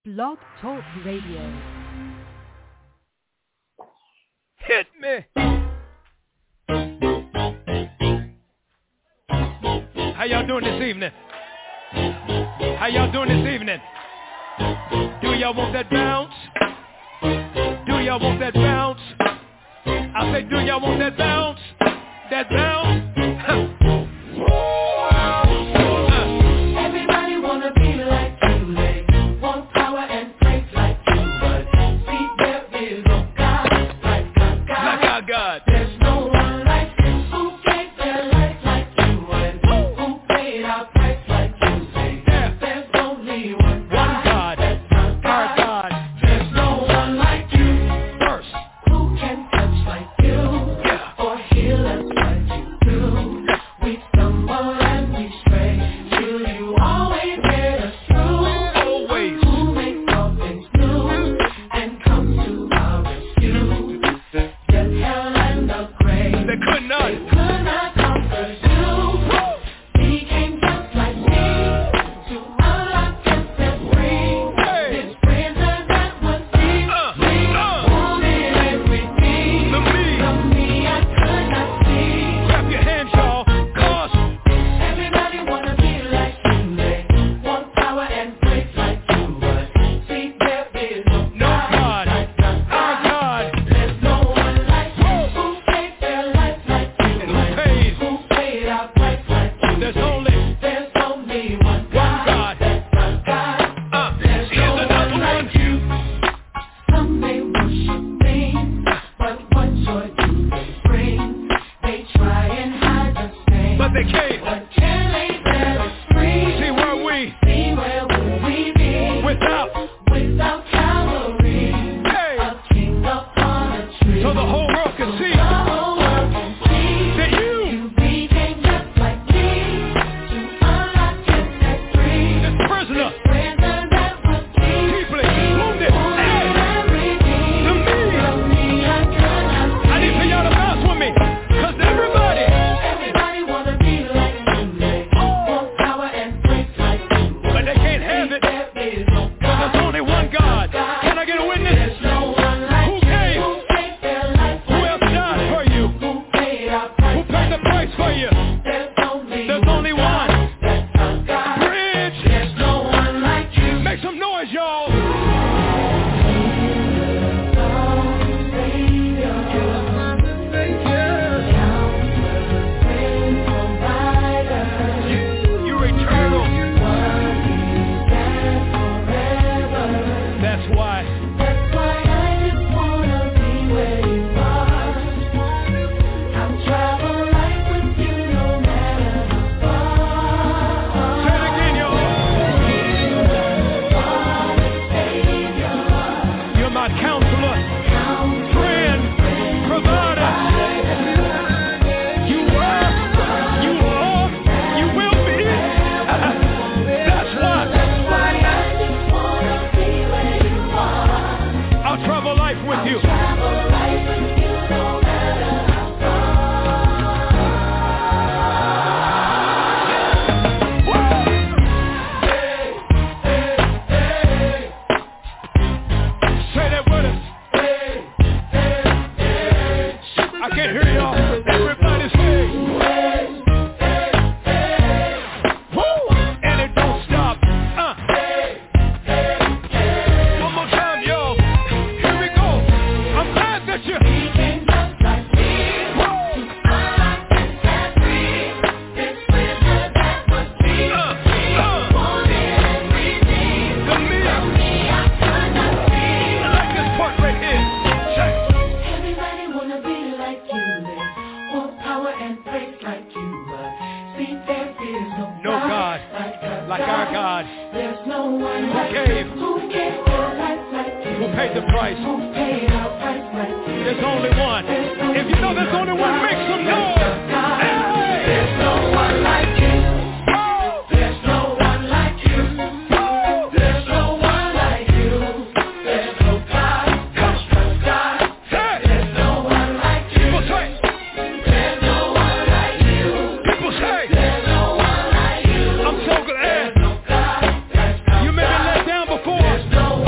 Blog Talk Radio. Hit me. How y'all doing this evening? How y'all doing this evening? Do y'all want that bounce? Do y'all want that bounce? I say, do y'all want that bounce? That bounce? Everybody wanna be like you, they want power and praise like you, but see there is no God like our God. There's no one like you who gave their life like you and who paid our price like you. Say there's only one God, that's our God. There's no one like you, first, who can touch like you or heal us like you do. We stumble and we stray, till you always get us through. Always. Who makes all things new and comes to our rescue. Death, hell, and the grave, They could not. conquer you. He came just like me to unlock and set free. This prisoner that was free, wanted everything. The me. I could not see. Clap your hands, y'all. Cause Everybody wanna be like you, they want power and praise like you, but see there is no God. like our our God. God. There's no one like you who gave their life like you And who pays? who paid our price like you. There's only There's only one God. God. That's our God. There's here's no another one one. like you. Some may worship things, but what joy do they bring? They try and hide the stain, But they can't. but can they set us free? See where we See where would we be without. without Calvary? Hey. A king upon a tree. So the whole world can see The whole world can see that you became just like me to unlock and set free. this prisoner Prisoner that was deep, deeply wounded. Hey. everything. The me. I could not see. I need for y'all to bounce with me. Cause everybody Everybody wanna be like you, they want power and praise like you, but they can't have it. there is no God. There's only one God. Can I get a witness? There's no one like Who you came? who gave their life Who else died for you? who paid our Who price. paid the price for you? There's There's only one. That's our God. Bridge. There's no one like you. Make some noise, y'all. You're eternal. That's why. That's why I just wanna be where you are. I'll travel life with you no matter how far. Say it again, y'all. You're my counselor, friend, provider. You were, you are, you will be. That's why I'll travel life with you. Say that with us. I can't hear y'all. Everybody say. Woo! And it don't stop. One more time, y'all. Here we go. I'm glad that you. The me. I like this part right here. Check. Everybody wanna be like you, they want power and praise like you, but see there is No God like our God. There's no one Who like gave? you who gave their life like you, Who paid the price? who paid our price like you. There's only one. If you know there's only one, make some noise. Hey! There's no one like you. There's no one like you. There's no one like you. There's no God. Just God. Hey! There's no one like you. People say. There's no one like you. People say. There's no one like you. I'm so glad. There's no God. You may be let down before. There's no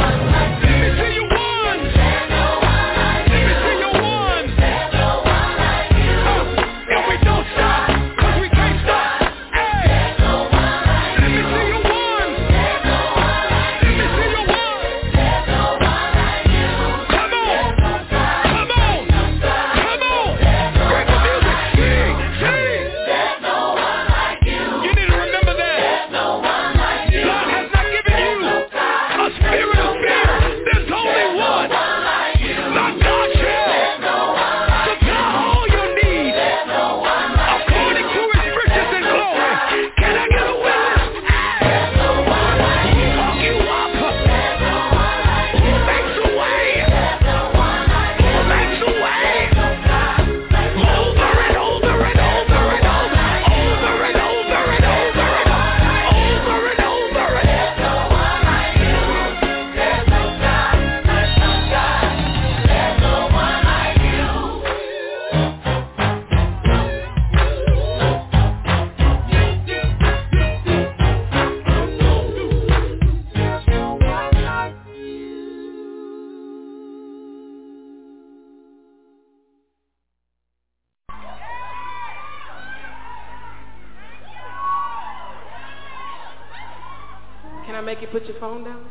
make you put your phone down?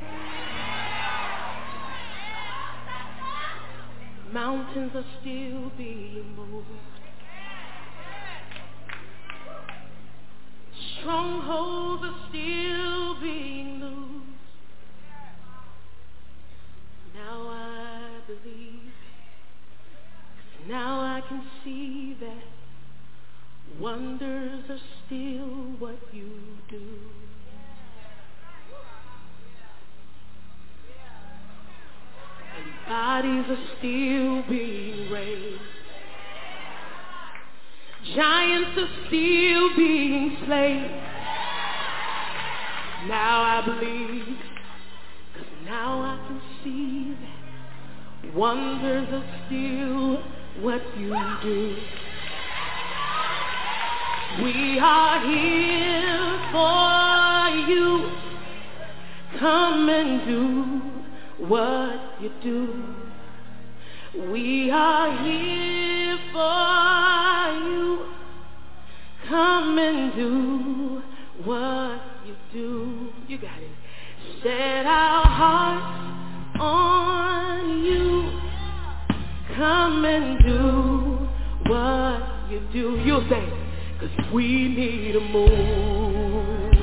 Mountains are still being moved. Strongholds are still being loosed. Now I believe. Now I can see that wonders are still what you do. And bodies are still being raised. Giants are still being slain. Now I believe, 'cause now I can see that wonders are still what you do. We are here for you. Come and do what you do. We are here for you. Come and do what you do. You got it. Set our hearts on you. Come and do what you do. You'll say, 'cause we need a move.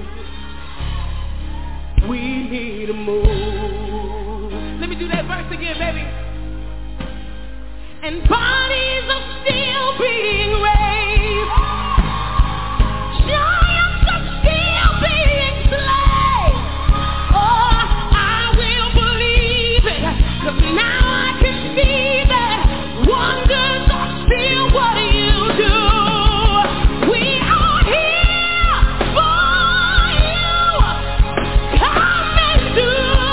We need a move. Let me do that verse again, baby. And bodies are still being raised. Giants are still being slain. Oh, I will believe it, 'cause now I can see that wonders are still what you do. We are here for you. Come and do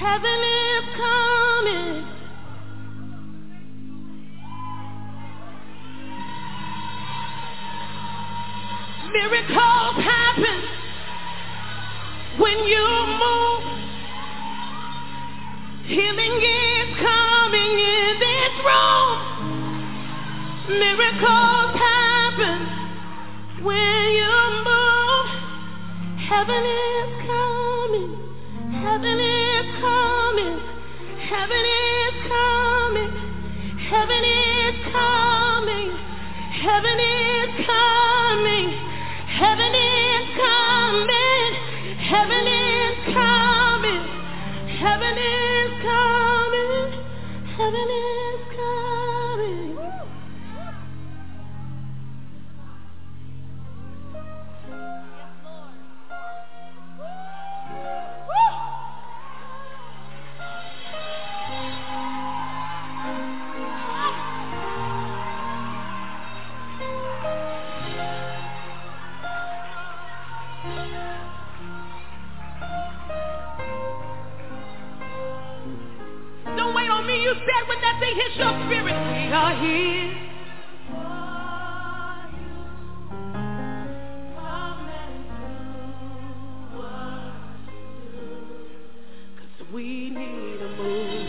Heaven is coming. Miracles happen when you move. Healing is coming in this room. Miracles happen when you move. Heaven is coming. Heaven is coming. Heaven is coming. Heaven is coming. Heaven is coming. Heaven is coming. Heaven is coming. Heaven is coming. Heaven is coming. Don't wait on me, you said when that thing hits your spirit. We are here. Cause we need a move.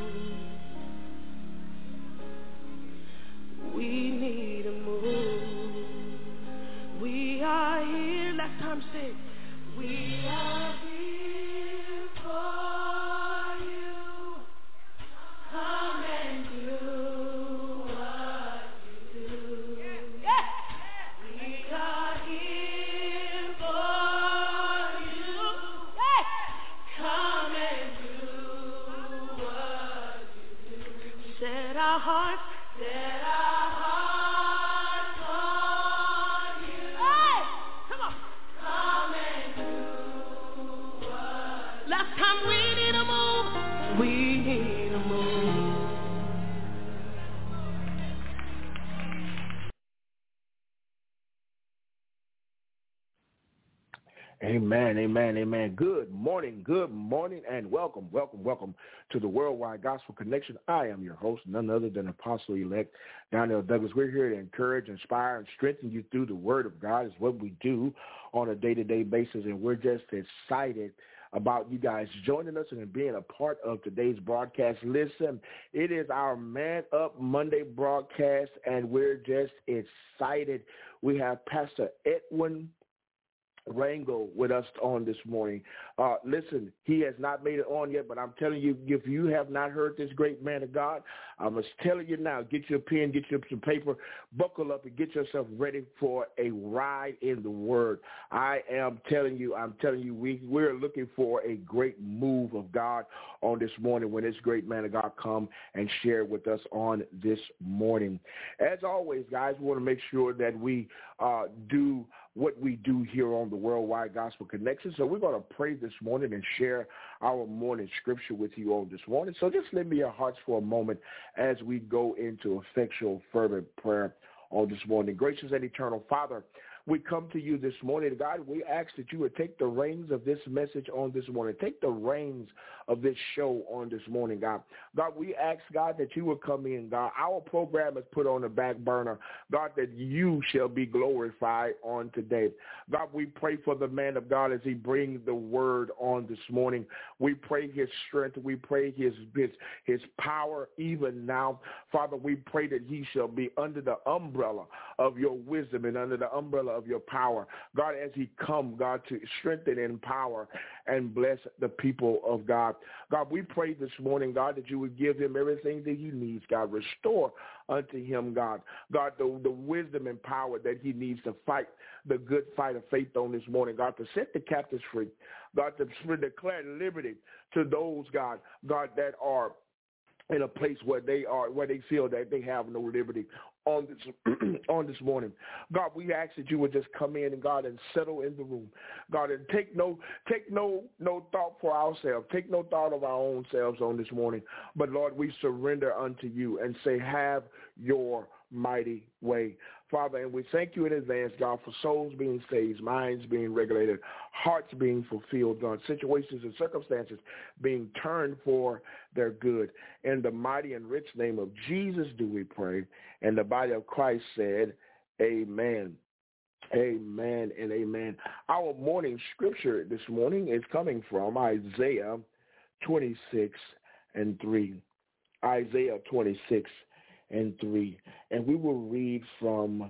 We need a move. We are here. Last time say, we are here for you. Come and do what you do. Yeah. We are here for you. Yeah. Come and do what you do. Set our hearts on you. Hey, come on. Come and do what. Last time we need a move. We need a move. Amen, amen, amen. Good morning, and welcome to the Worldwide Gospel Connection. I am your host, none other than Apostle-elect Donnell Douglas. We're here to encourage, inspire, and strengthen you through the Word of God. Is what we do on a day-to-day basis, and we're just excited about you guys joining us and being a part of today's broadcast. Listen, it is our Man Up Monday broadcast, and we're just excited. We have Pastor Edwin Rango with us on this morning. Listen, he has not made it on yet, but I'm telling you, if you have not heard this great man of God, I'm just telling you now, get your pen, get your some paper, buckle up, and get yourself ready for a ride in the Word. I'm telling you, we're looking for a great move of God on this morning when this great man of God come and share with us on this morning. As always, guys, we want to make sure that we do what we do here on the Worldwide Gospel Connection. So we're going to pray this morning and share our morning scripture with you all this morning. So just lend me your hearts for a moment as we go into effectual, fervent prayer on this morning. Gracious and eternal Father, we come to you this morning. God, we ask that you would take the reins of this message on this morning. Take the reins of this show on this morning, God. God, we ask, God, that you would come in, God. Our program is put on the back burner. God, that you shall be glorified on today. God, we pray for the man of God as he brings the word on this morning. We pray his strength. We pray his power even now. Father, we pray that he shall be under the umbrella of your wisdom and under the umbrella of your power. God, as he come, God, to strengthen and empower and bless the people of God. God, we pray this morning, God, that you would give him everything that he needs, God. Restore unto him, God. God, the wisdom and power that he needs to fight the good fight of faith on this morning, God, to set the captives free. God, to declare liberty to those, God, that are in a place where they feel that they have no liberty on this morning. God, we ask that you would just come in and God and settle in the room. God, and take no thought for ourselves. Take no thought of our own selves on this morning. But Lord, we surrender unto you and say, have your mighty way. Father, and we thank you in advance, God, for souls being saved, minds being regulated, hearts being fulfilled, God, situations and circumstances being turned for their good. In the mighty and rich name of Jesus do we pray, and the body of Christ said, amen. Amen and amen. Our morning scripture this morning is coming from Isaiah 26:3. Isaiah 26:3. And we will read from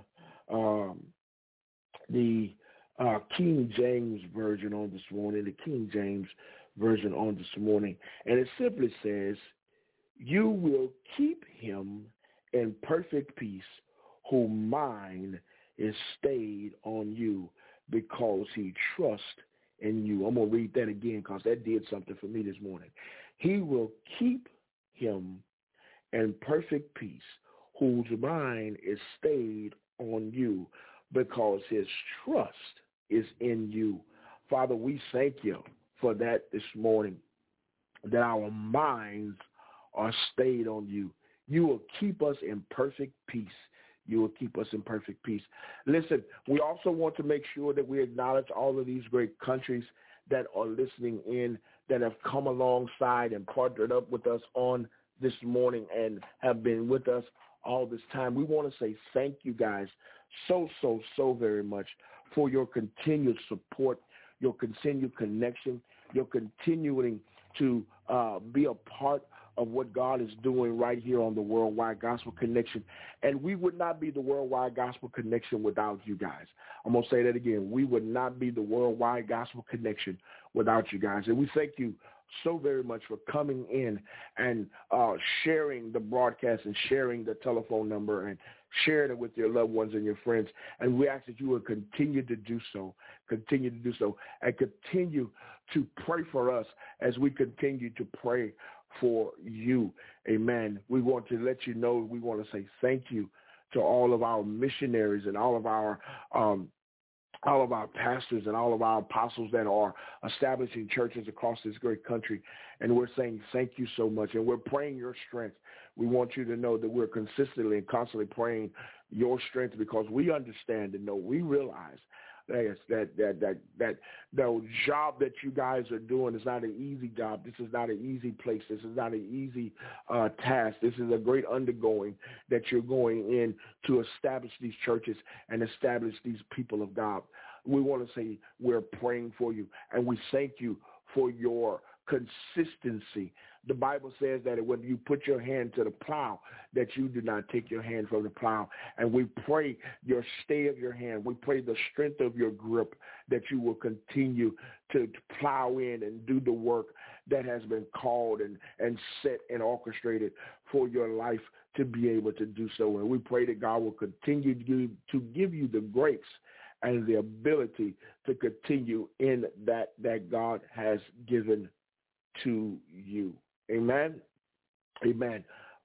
the King James Version on this morning, the King James Version on this morning. And it simply says, you will keep him in perfect peace whose mind is stayed on you because he trusts in you. I'm going to read that again because that did something for me this morning. He will keep him in perfect peace whose mind is stayed on you because his trust is in you. Father, we thank you for that this morning, that our minds are stayed on you. You will keep us in perfect peace. You will keep us in perfect peace. Listen, we also want to make sure that we acknowledge all of these great countries that are listening in, that have come alongside and partnered up with us on this morning and have been with us all this time. We want to say thank you guys so very much for your continued support, your continued connection, your continuing to be a part of what God is doing right here on the Worldwide Gospel Connection. And we would not be the Worldwide Gospel Connection without you guys. I'm going to say that again. We would not be the Worldwide Gospel Connection without you guys. And we thank you so very much for coming in and sharing the broadcast and sharing the telephone number and sharing it with your loved ones and your friends. And we ask that you will continue to do so, and continue to pray for us as we continue to pray for you. Amen. We want to let you know, we want to say thank you to all of our missionaries and all of our pastors and all of our apostles that are establishing churches across this great country. And we're saying thank you so much. And we're praying your strength. We want you to know that we're consistently and constantly praying your strength because we understand and know, we realize that the job that you guys are doing is not an easy job. This is not an easy place. This is not an easy task. This is a great undergoing that you're going in to establish these churches and establish these people of God. We want to say we're praying for you, and we thank you for your consistency. The Bible says that when you put your hand to the plow, that you do not take your hand from the plow. And we pray your stay of your hand. We pray the strength of your grip, that you will continue to plow in and do the work that has been called and set and orchestrated for your life to be able to do so. And we pray that God will continue to give you the grace and the ability to continue in that God has given to you. Amen. Amen.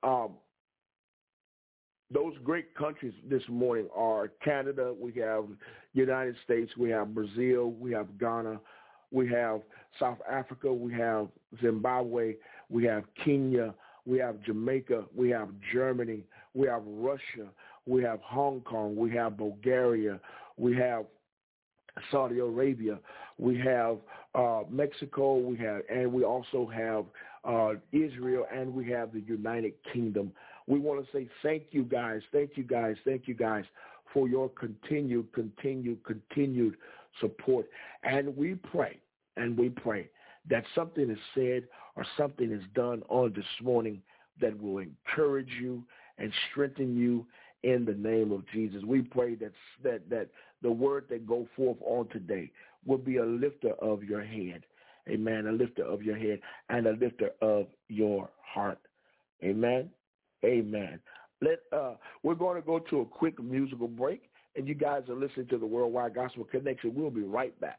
Those great countries this morning are Canada, we have United States, we have Brazil, we have Ghana, we have South Africa, we have Zimbabwe, we have Kenya, we have Jamaica, we have Germany, we have Russia, we have Hong Kong, we have Bulgaria, we have Saudi Arabia, we have Mexico, and we also have Israel, and we have the United Kingdom. We want to say thank you guys for your continued support. And we pray that something is said or something is done on this morning that will encourage you and strengthen you in the name of Jesus. We pray that the word that go forth on today will be a lifter of your head. Amen. A lifter of your head and a lifter of your heart. Amen. Amen. We're going to go to a quick musical break, and you guys are listening to the Worldwide Gospel Connection. We'll be right back.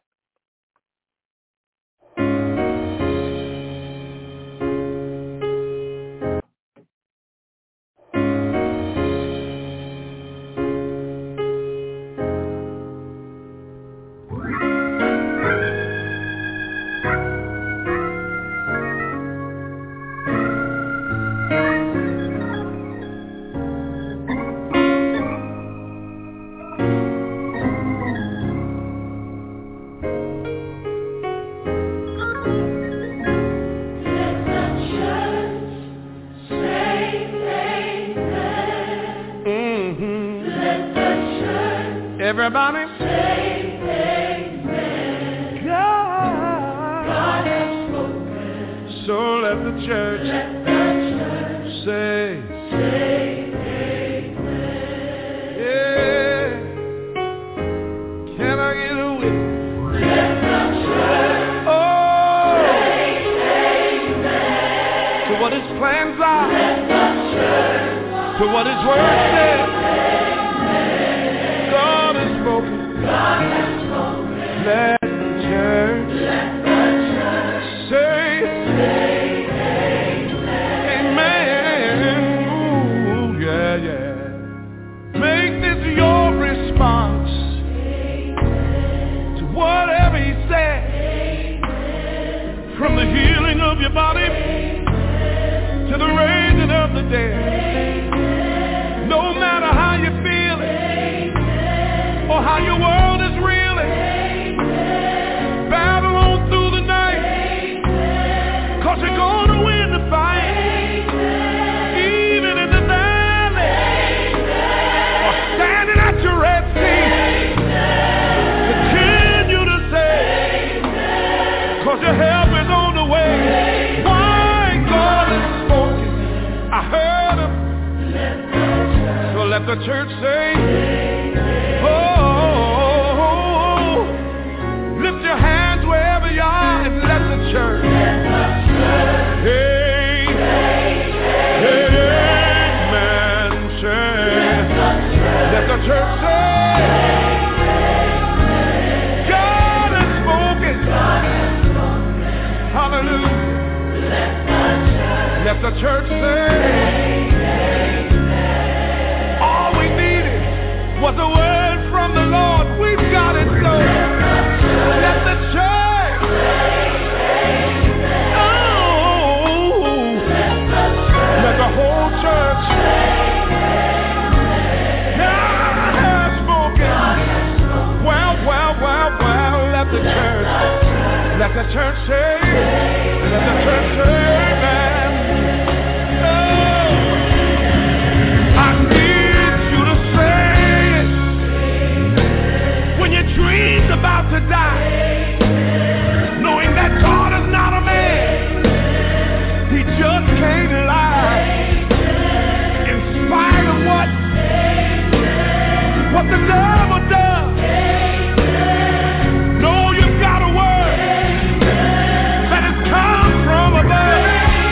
let the church say amen. Yeah. Can I get a witness? Let the church say amen. To what his plans are. Let the church to what his word says. God has spoken. God has spoken. Let the church say amen. Ooh, yeah, yeah. Make this your response to whatever he said. From the healing of your body to the raising of the dead. No matter how you feel it or how your world is reeling, battle on through the night, 'cause you're gonna win the fight. Even in the valley or standing at your Red Sea, continue to say, 'cause your help is on the way. Why? God has spoken. I heard him. So let the church say, oh, lift your hands wherever you are and let the church hey, amen, say, let the church say, God has spoken, hallelujah, let the church say, was a word from the Lord. We've got it, so let the church, oh, let the whole church, God has spoken. Well, let the church say, let the church say, amen. Oh, I need you to say, dreams about to die, knowing that God is not a man, he just can't lie. In spite of what the devil does, know you've got a word that has come from above.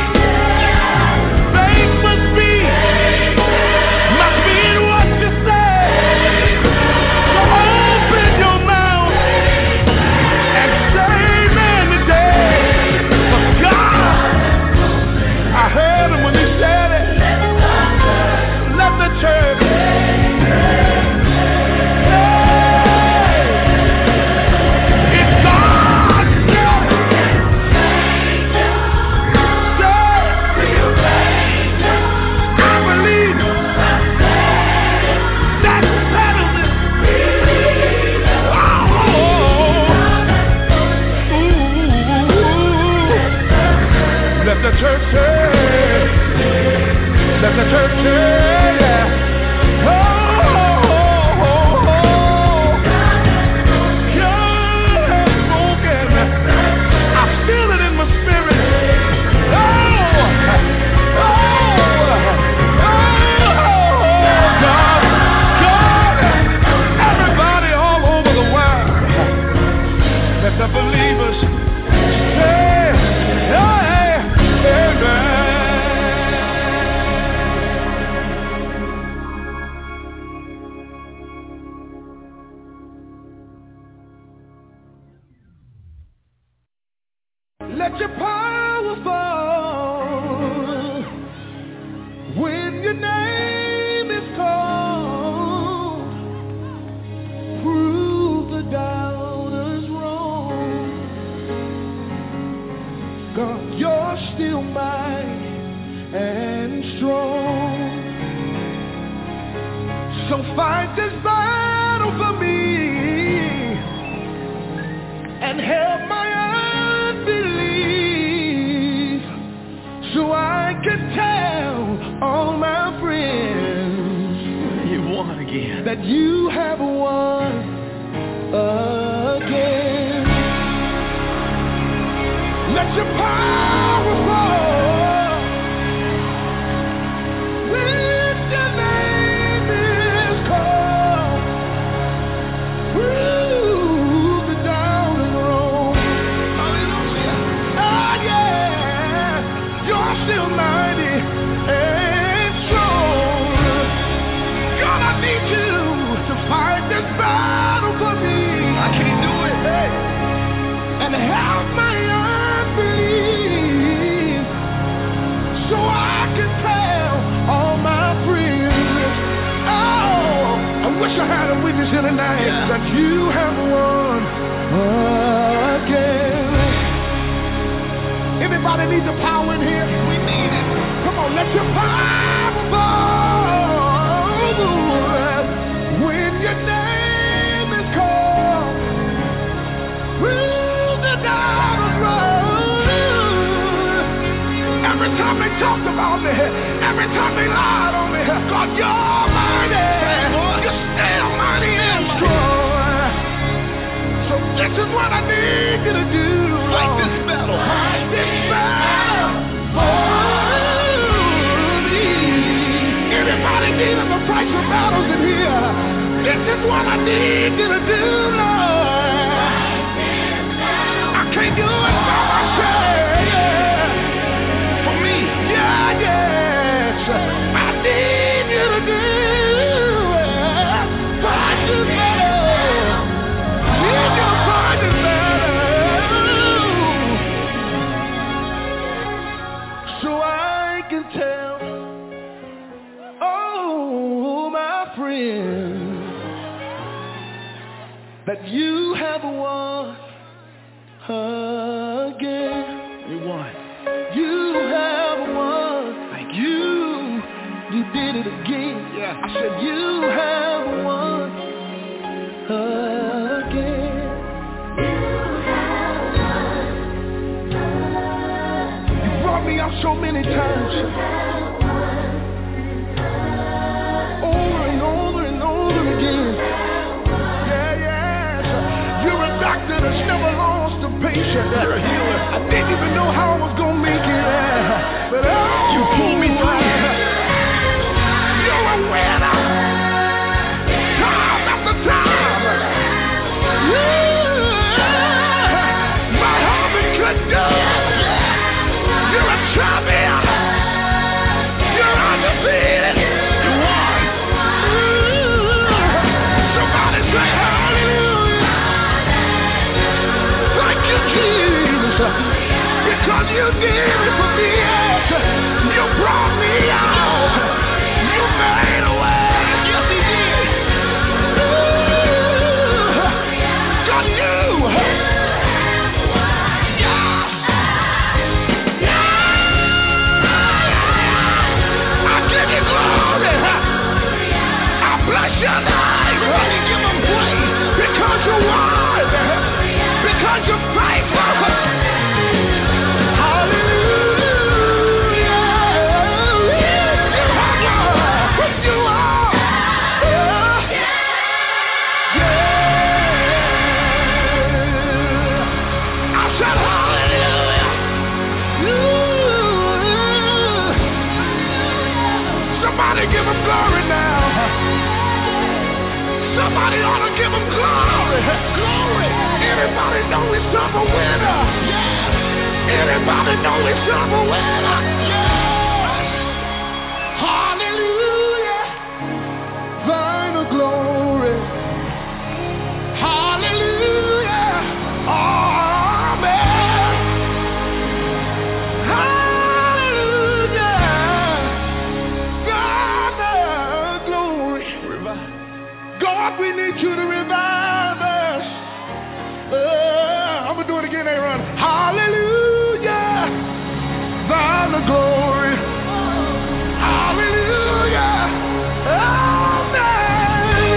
Faith must be in what you say. I heard him when he said it. Let the church. It's God's will. I believe that settles it. Let the church say. Let the church say, yeah. Oh, God has spoken. I feel it in my spirit. God, everybody all over the world. Let the believers say, amen. Let your power fall when your name is called. Prove the doubters wrong. God, you're still mighty and strong. So fight this battle for me and help my unbelief, so I can tell all my friends you won again, that you have won again. Let your power fall help my unbelief so I can tell all my friends. Oh, I wish I had a witness here tonight that you have won again. Anybody need the power in here? We need it. Come on, let your power fall. When your name is called, through the dark road. Every time they talked about me, every time they lied on me, God, you're mighty. You're still mighty and strong. So this is what I need you to do. Fight this battle. Fight this battle for me. Anybody needing the price of battles in here? This is what I need you to do, Lord. I can't do it by myself. For me, yes. I need you to do it. Fight this battle. I need you to fight this battle. So I can tell all my friends that you have won again. You won. You have won. Thank you. You did it again. Yeah. I said you have won again. You brought me out so many times. Over and over and over again. Doctor that's never lost a patient. You're a healer. I didn't even know how I was gonna make it. But you pulled me through. You're a winner. Time after time. My husband could do it. You're a champion. You're undefeated. You won. Somebody say hallelujah. Because you did it for me, you brought me out, you made a way, yes he did. God, you, I give you glory, I bless your name, give him praise, because you're wise, because you're faithful. Give him glory now. Somebody ought to give him glory. Glory. Anybody know he's a winner? Yeah. Anybody know he's a winner? Yeah. Hallelujah. Thine the glory. Hallelujah. Amen. Hallelujah. God, we need you to revive us. I'm going to do it again, Aaron. Hallelujah. Thine the glory. Hallelujah. Amen.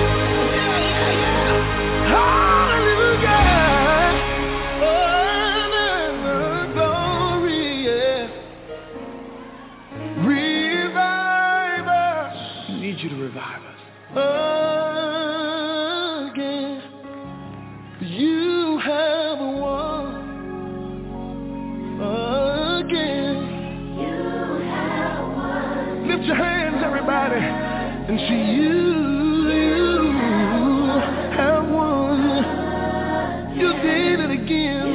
Hallelujah. Thine the glory. Yeah. Revive us. We need you to revive us. Again, you have won again. You have won. Lift your hands, everybody, and see you have won. You did it again,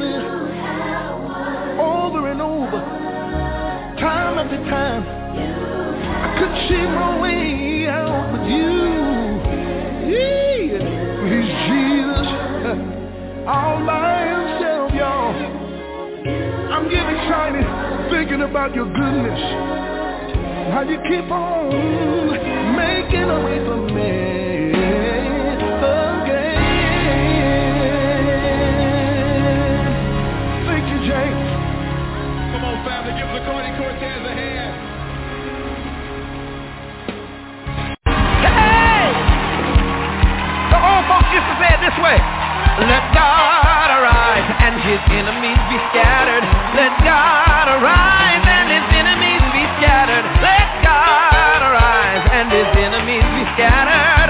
over and over, time after time. I could see my way out with you. He's Jesus all by himself, I'm getting excited thinking about your goodness. How you keep on making a way for me again. Thank you, James. Come on, family, give Zacardi Cortez a hand. Hey! The old folks used to say it this way. Let God arise and his enemies be scattered. Let God arise and his enemies be scattered. Let God arise and his enemies be scattered.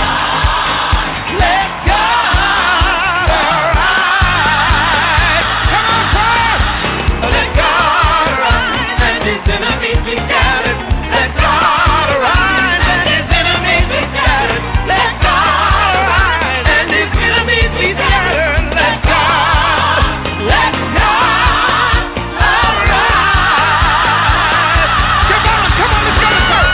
Let God arise. Come on, church. Let God arise and his enemies be scattered. Let God arise and his enemies be scattered. Let God arise and his enemies be scattered. Let God arise. Come on, let's go to church.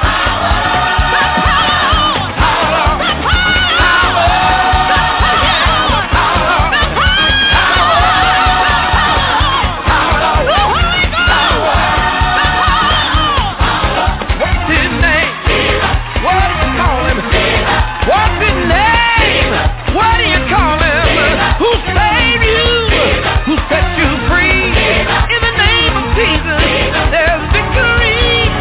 What's his name? What do you call him? What's his name? What do you call him? Who saved you? Who set you free? In the name of Jesus, there's victory.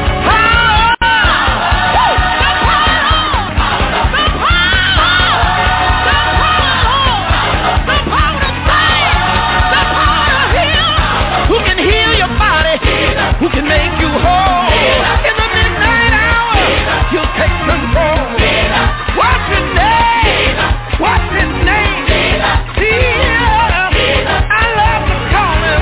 Who can heal your body? Who can make you whole? In the midnight hour, you'll take control. What's his name? What's his name? Jesus. I love to call him.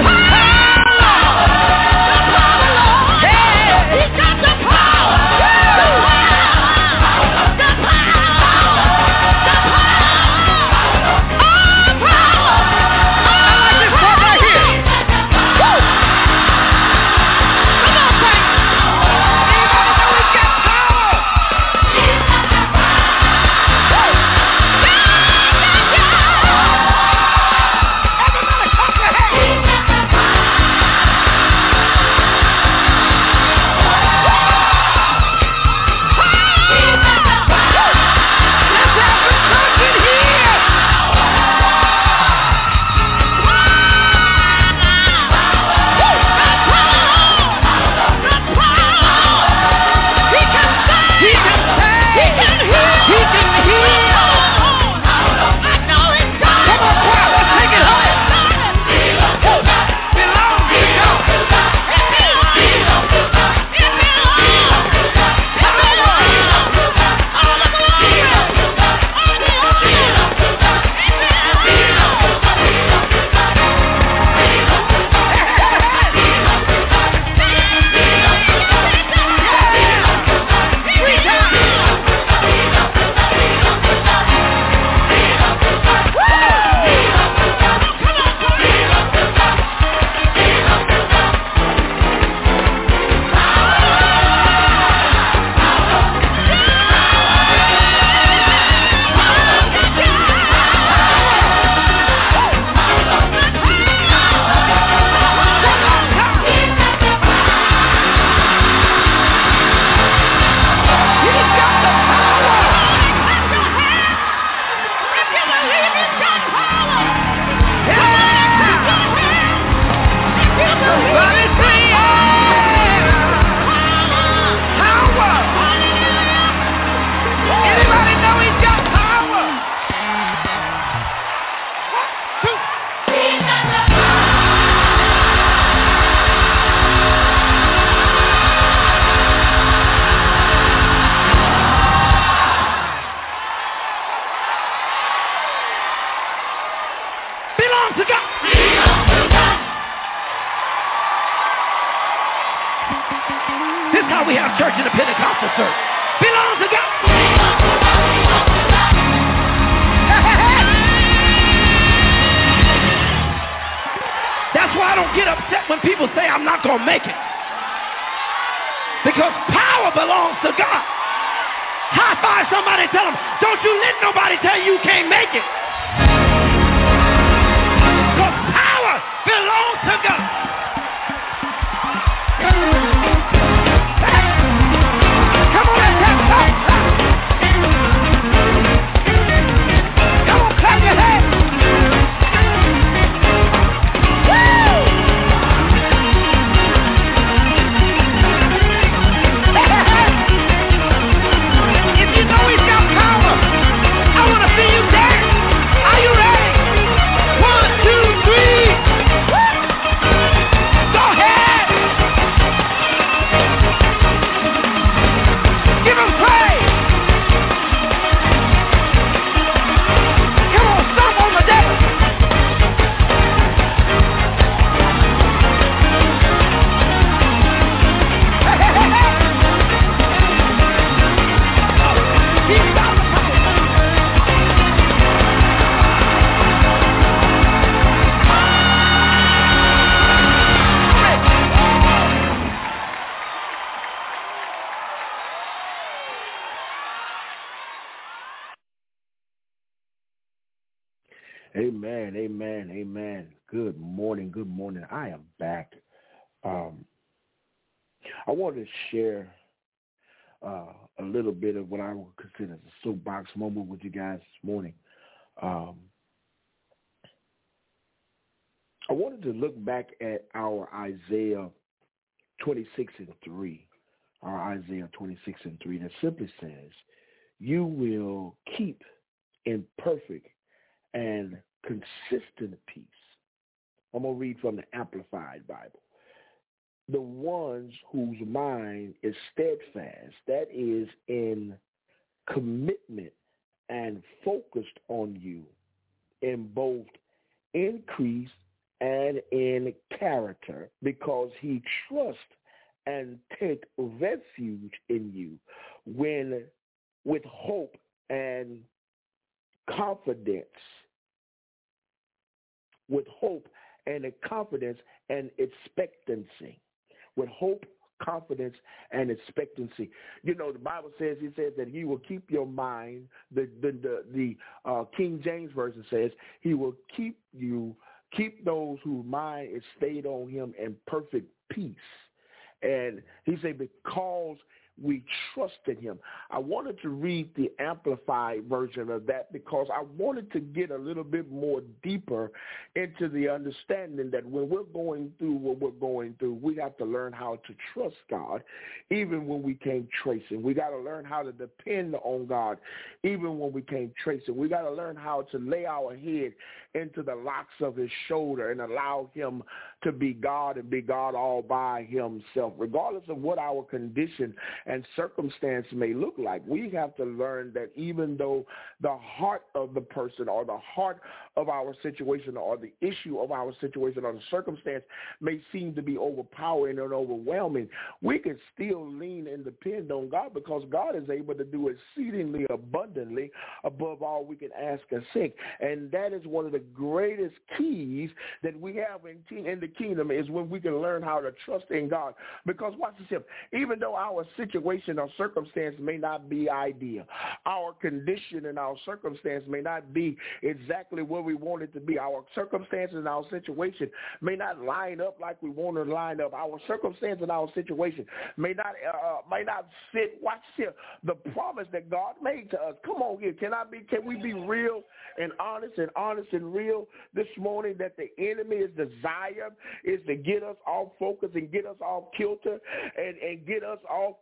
Hey, he's got the power. The power. The power. I like this part right here. Woo! Come on, Frank. Anybody know he's got power? Everybody clap your hands. Let's have some church in here. He can save. He can heal. He can heal. I know he's got it. Come on, choir, let's take it home. Belongs to God. Anybody know he's got power? Belongs to God. This is how we have church in the Pentecostal church. Belongs to God. That's why I don't get upset when people say I'm not going to make it. Because power belongs to God. High five somebody, tell them, don't you let nobody tell you you can't make it. Because power belongs Amen, amen, amen. Good morning, good morning. I am back. I wanted to share a little bit of what I would consider a soapbox moment with you guys this morning. I wanted to look back at our Isaiah 26:3. Our Isaiah 26:3 that simply says, "You will keep in perfect and consistent peace." I'm going to read from the Amplified Bible. "The ones whose mind is steadfast, that is in commitment and focused on you in both increase and in character, because he trusts and take refuge in you when with hope and confidence, with hope and a confidence and expectancy." With hope, confidence, and expectancy. You know, the Bible says, he says that he will keep your mind. The King James Version says he will keep those whose mind is stayed on him in perfect peace. And he said, because we trusted him. I wanted to read the Amplified version of that because I wanted to get a little bit more deeper into the understanding that when we're going through what we're going through, we have to learn how to trust God even when we can't trace him. We got to learn how to depend on God even when we can't trace him. We got to learn how to lay our head into the locks of his shoulder and allow him to be God and be God all by himself. Regardless of what our condition and circumstance may look like, we have to learn that even though the heart of the person or the heart of our situation or the issue of our situation or the circumstance may seem to be overpowering and overwhelming, we can still lean and depend on God, because God is able to do exceedingly abundantly above all we can ask or think. And that is one of the greatest keys that we have in the kingdom, is when we can learn how to trust in God. Because watch this here, even though our situation or circumstance may not be ideal, our condition and our circumstance may not be exactly where we want it to be, our circumstances and our situation may not line up like we want to line up, our circumstance and our situation may not fit, watch here, the promise that God made to us. Come on here, can we be real and honest and real this morning, that the enemy's desire is to get us off focus and get us off kilter and get us off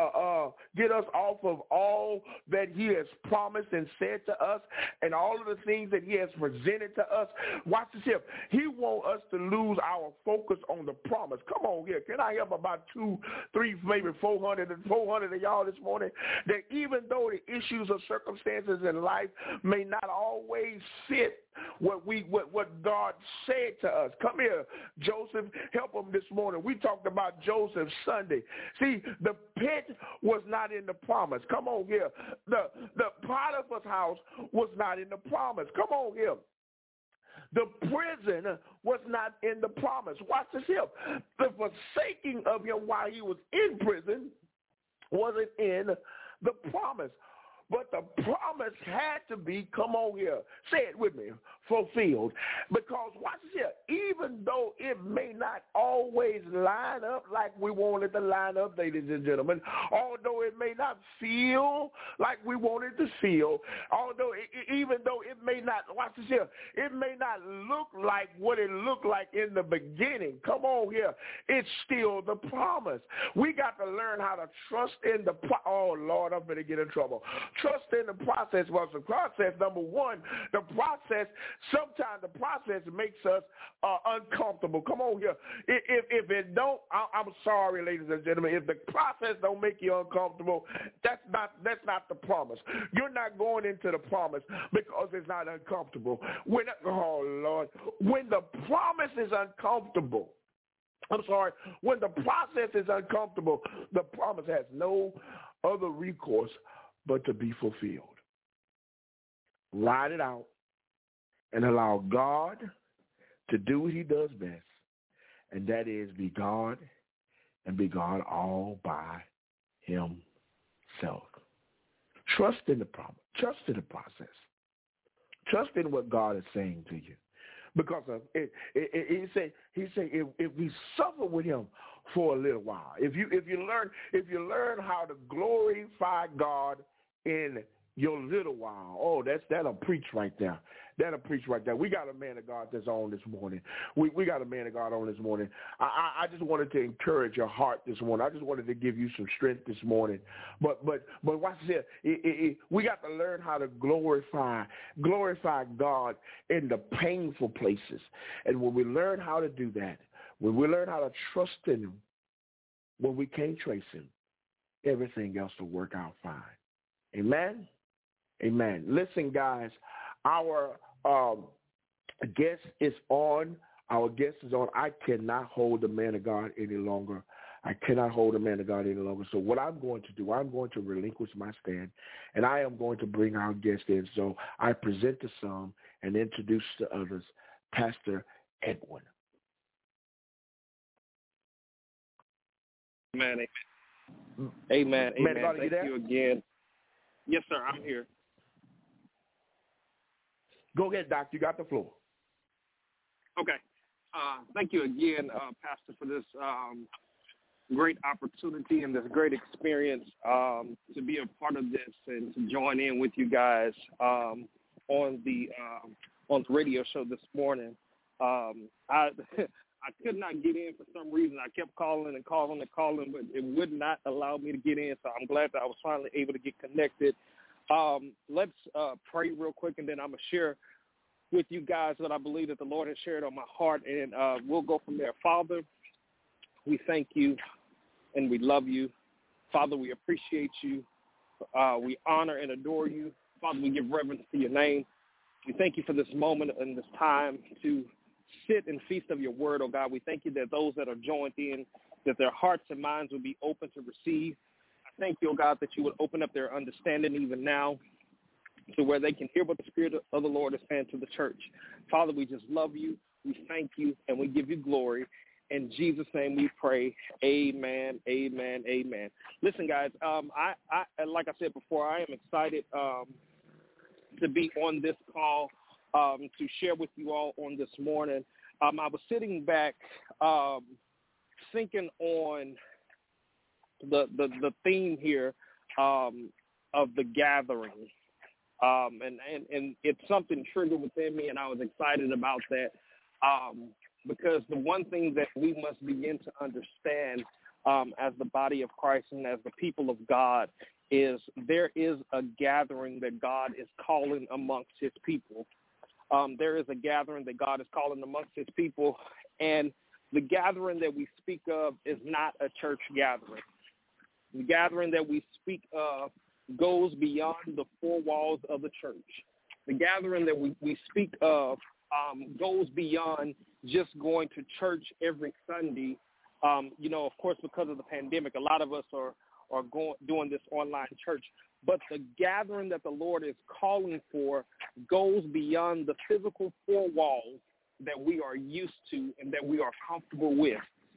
of all that he has promised and said to us and all of the things that he has presented to us. Watch this here. He wants us to lose our focus on the promise. Come on here. Can I have about 2, 3, maybe 400 of y'all this morning, that even though the issues or circumstances in life may not always fit what God said to us. Come here, Joseph, help him this morning. We talked about Joseph Sunday. See, the pit was not in the promise. Come on here. The Potiphar's house was not in the promise. Come on here. The prison was not in the promise. Watch this here. The forsaking of him while he was in prison wasn't in the promise. But the promise had to be, come on here, say it with me, fulfilled. Because watch this here, even though it may not always line up like we want it to line up, ladies and gentlemen, although it may not feel like we want it to feel, although even though it may not, watch this here, it may not look like what it looked like in the beginning, come on here, it's still the promise. We got to learn how to trust in the oh, Lord, I'm going to get in trouble. Trust in the process. Was the process, number one, the process, sometimes the process makes us uncomfortable. Come on here. If it don't, I'm sorry, ladies and gentlemen, if the process don't make you uncomfortable, that's not the promise. You're not going into the promise because it's not uncomfortable. Oh, Lord, when the promise is uncomfortable, when the process is uncomfortable, the promise has no other recourse but to be fulfilled. Ride it out and allow God to do what he does best, and that is be God and be God all by himself. Trust in the promise. Trust in the process. Trust in what God is saying to you. Because of it, he said if we suffer with him for a little while, if you learn how to glorify God in your little while, that'll preach right there. That'll preach right there. We got a man of God that's on this morning. We got a man of God on this morning. I just wanted to encourage your heart this morning. I just wanted to give you some strength this morning. But watch this. We got to learn how to glorify God in the painful places. And when we learn how to do that, when we learn how to trust in him, when we can't trace him, everything else will work out fine. Amen? Amen. Listen, guys, our guest is on. Our guest is on. I cannot hold the man of God any longer. So what I'm going to do, I'm going to relinquish my stand, and I am going to bring our guest in. So I present to some and introduce to others, Pastor Edwin. Amen. Amen. Man of God, Thank you again. Yes, sir. I'm here. Go ahead, Doc. You got the floor. Okay. Thank you again, Pastor, for this great opportunity and this great experience to be a part of this and to join in with you guys on the radio show this morning. I could not get in for some reason. I kept calling, but it would not allow me to get in. So I'm glad that I was finally able to get connected. Let's pray real quick, and then I'm going to share with you guys what I believe that the Lord has shared on my heart, and we'll go from there. Father, we thank you, and we love you. Father, we appreciate you. We honor and adore you. Father, we give reverence to your name. We thank you for this moment and this time to sit and feast of your word, oh God. We thank you that those that are joined in, that their hearts and minds will be open to receive. I thank you, oh God, that you would open up their understanding even now to where they can hear what the Spirit of the Lord is saying to the church. Father, we just love you, we thank you, and we give you glory. In Jesus' name we pray, amen, amen, amen. Listen, guys, I like I said before, I am excited to be on this call to share with you all on this morning. I was sitting back thinking on the theme here of the gathering. And it's something triggered within me, and I was excited about that because the one thing that we must begin to understand as the body of Christ and as the people of God is there is a gathering that God is calling amongst his people. There is a gathering that God is calling amongst his people, and the gathering that we speak of is not a church gathering. The gathering that we speak of goes beyond the four walls of the church. The gathering that we speak of goes beyond just going to church every Sunday. Of course, because of the pandemic, a lot of us are doing this online church. But the gathering that the Lord is calling for goes beyond the physical four walls that we are used to and that we are comfortable with.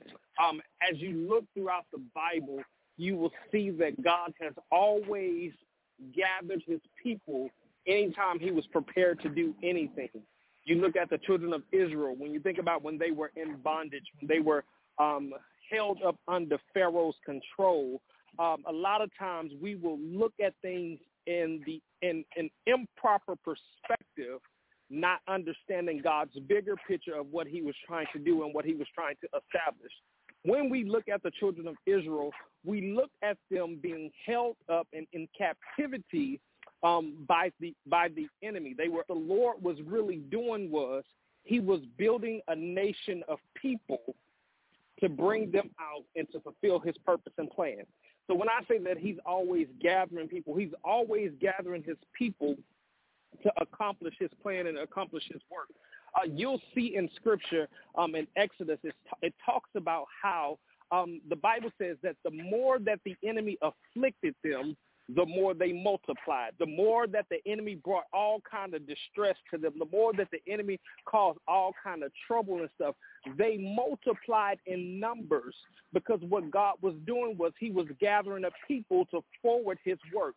As you look throughout the Bible, you will see that God has always gathered his people anytime he was prepared to do anything. You look at the children of Israel, when you think about when they were in bondage, when they were held up under Pharaoh's control, a lot of times we will look at things in an improper perspective, not understanding God's bigger picture of what he was trying to do and what he was trying to establish. When we look at the children of Israel, we look at them being held up in captivity by the enemy. What the Lord was really doing was he was building a nation of people to bring them out and to fulfill his purpose and plan. So when I say that he's always gathering people, he's always gathering his people to accomplish his plan and accomplish his work. You'll see in Scripture, in Exodus, it talks about how the Bible says that the more that the enemy afflicted them, the more they multiplied. The more that the enemy brought all kind of distress to them, the more that the enemy caused all kind of trouble and stuff, they multiplied in numbers, because what God was doing was he was gathering up people to forward his work.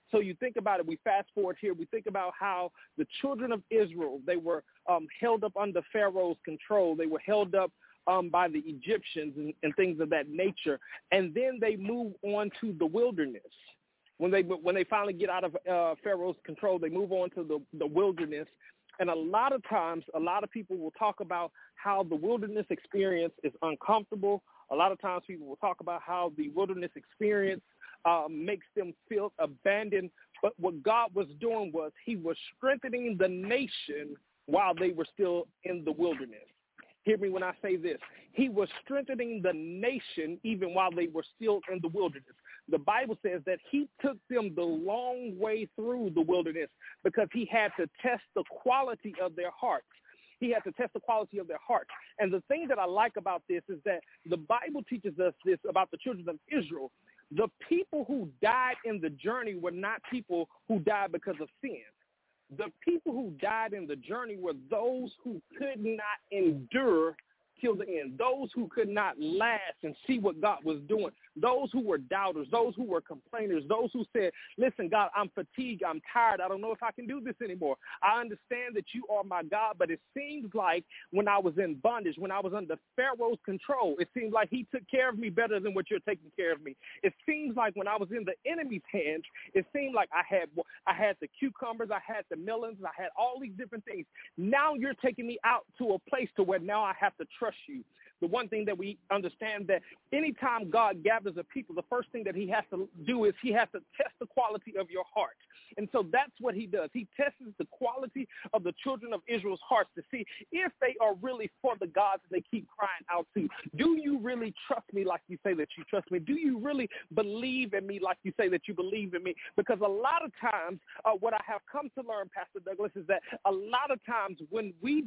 So you think about it, we fast forward here, we think about how the children of Israel, they were held up under Pharaoh's control. They were held up by the Egyptians and things of that nature. And then they move on to the wilderness. When they finally get out of Pharaoh's control, they move on to the wilderness. And a lot of times, a lot of people will talk about how the wilderness experience is uncomfortable. A lot of times people will talk about how the wilderness experience makes them feel abandoned. But what God was doing was he was strengthening the nation while they were still in the wilderness. Hear me when I say this. He was strengthening the nation even while they were still in the wilderness. The Bible says that he took them the long way through the wilderness because he had to test the quality of their hearts. He had to test the quality of their hearts. And the thing that I like about this is that the Bible teaches us this about the children of Israel. The people who died in the journey were not people who died because of sin. The people who died in the journey were those who could not endure till the end, those who could not last and see what God was doing, those who were doubters, those who were complainers, those who said, listen, God, I'm fatigued, I'm tired, I don't know if I can do this anymore. I understand that you are my God, but it seems like when I was in bondage, when I was under Pharaoh's control, it seems like he took care of me better than what you're taking care of me. It seems like when I was in the enemy's hands, it seemed like I had the cucumbers, I had the melons, I had all these different things. Now you're taking me out to a place to where now I have to trust you. The one thing that we understand that anytime God gathers a people, the first thing that he has to do is he has to test the quality of your heart. And so that's what he does. He tests the quality of the children of Israel's hearts to see if they are really for the gods they keep crying out to. Do you really trust me like you say that you trust me? Do you really believe in me like you say that you believe in me? Because a lot of times what I have come to learn, Pastor Douglas, is that a lot of times when we're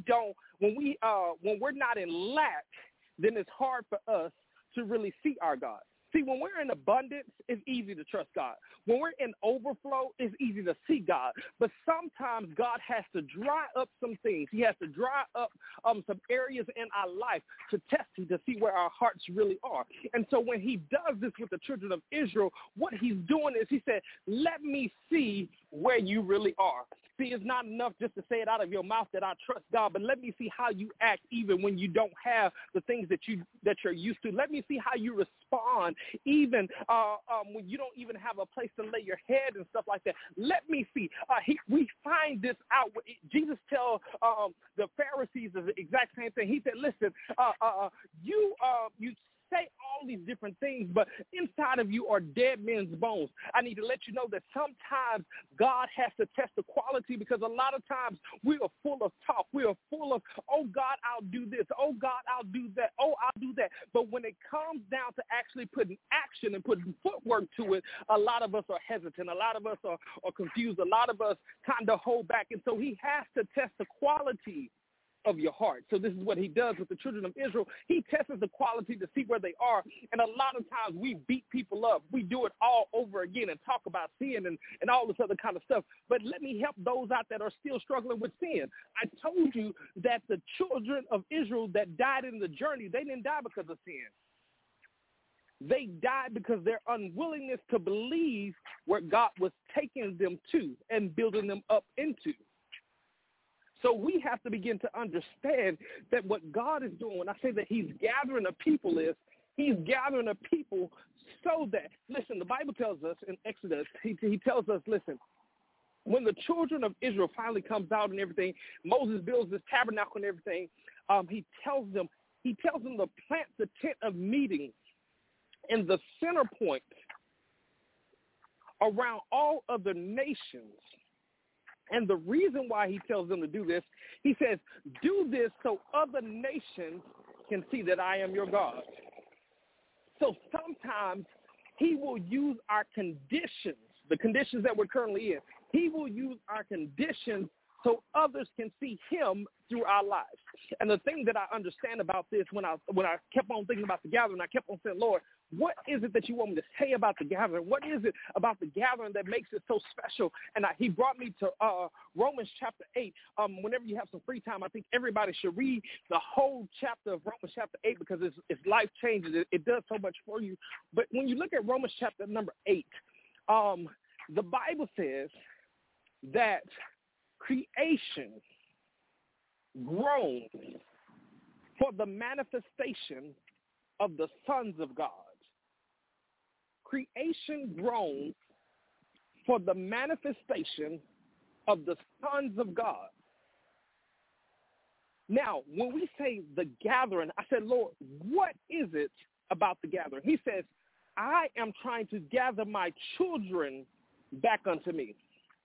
not in lack, then it's hard for us to really see our God. See, when we're in abundance, it's easy to trust God. When we're in overflow, it's easy to see God. But sometimes God has to dry up some things. He has to dry up some areas in our life to test him, to see where our hearts really are. And so when he does this with the children of Israel, what he's doing is he said, let me see where you really are. See, it's not enough just to say it out of your mouth that I trust God, but let me see how you act even when you don't have the things that you're used to. Let me see how you respond even when you don't even have a place to lay your head and stuff like that. Let me see. We find this out. Jesus tells the Pharisees the exact same thing. He said, listen, you say all these different things, but inside of you are dead men's bones. I need to let you know that sometimes God has to test the quality because a lot of times we are full of talk. We are full of, oh, God, I'll do this. Oh, God, I'll do that. Oh, I'll do that. But when it comes down to actually putting action and putting footwork to it, a lot of us are hesitant. A lot of us are confused. A lot of us kind of hold back. And so he has to test the quality of your heart. So this is what he does with the children of Israel. He tests the quality to see where they are. And a lot of times we beat people up. We do it all over again and talk about sin and all this other kind of stuff. But let me help those out that are still struggling with sin. I told you that the children of Israel that died in the journey, they didn't die because of sin. They died because their unwillingness to believe where God was taking them to and building them up into. So we have to begin to understand that what God is doing, when I say that he's gathering a people, is he's gathering a people so that, listen, the Bible tells us in Exodus, he tells us, listen, when the children of Israel finally comes out and everything, Moses builds this tabernacle and everything, he tells them to plant the tent of meeting in the center point around all other nations. And the reason why he tells them to do this, he says, do this so other nations can see that I am your God. So sometimes he will use our conditions, the conditions that we're currently in. He will use our conditions so others can see him through our lives. And the thing that I understand about this, when I kept on thinking about the gathering, I kept on saying, Lord, what is it that you want me to say about the gathering? What is it about the gathering that makes it so special? And he brought me to Romans chapter 8. Whenever you have some free time, I think everybody should read the whole chapter of Romans chapter 8 because it's life-changing. It does so much for you. But when you look at Romans chapter number 8, the Bible says that creation groans for the manifestation of the sons of God. Creation groans for the manifestation of the sons of God. Now, when we say the gathering, I said, Lord, what is it about the gathering? He says, I am trying to gather my children back unto me.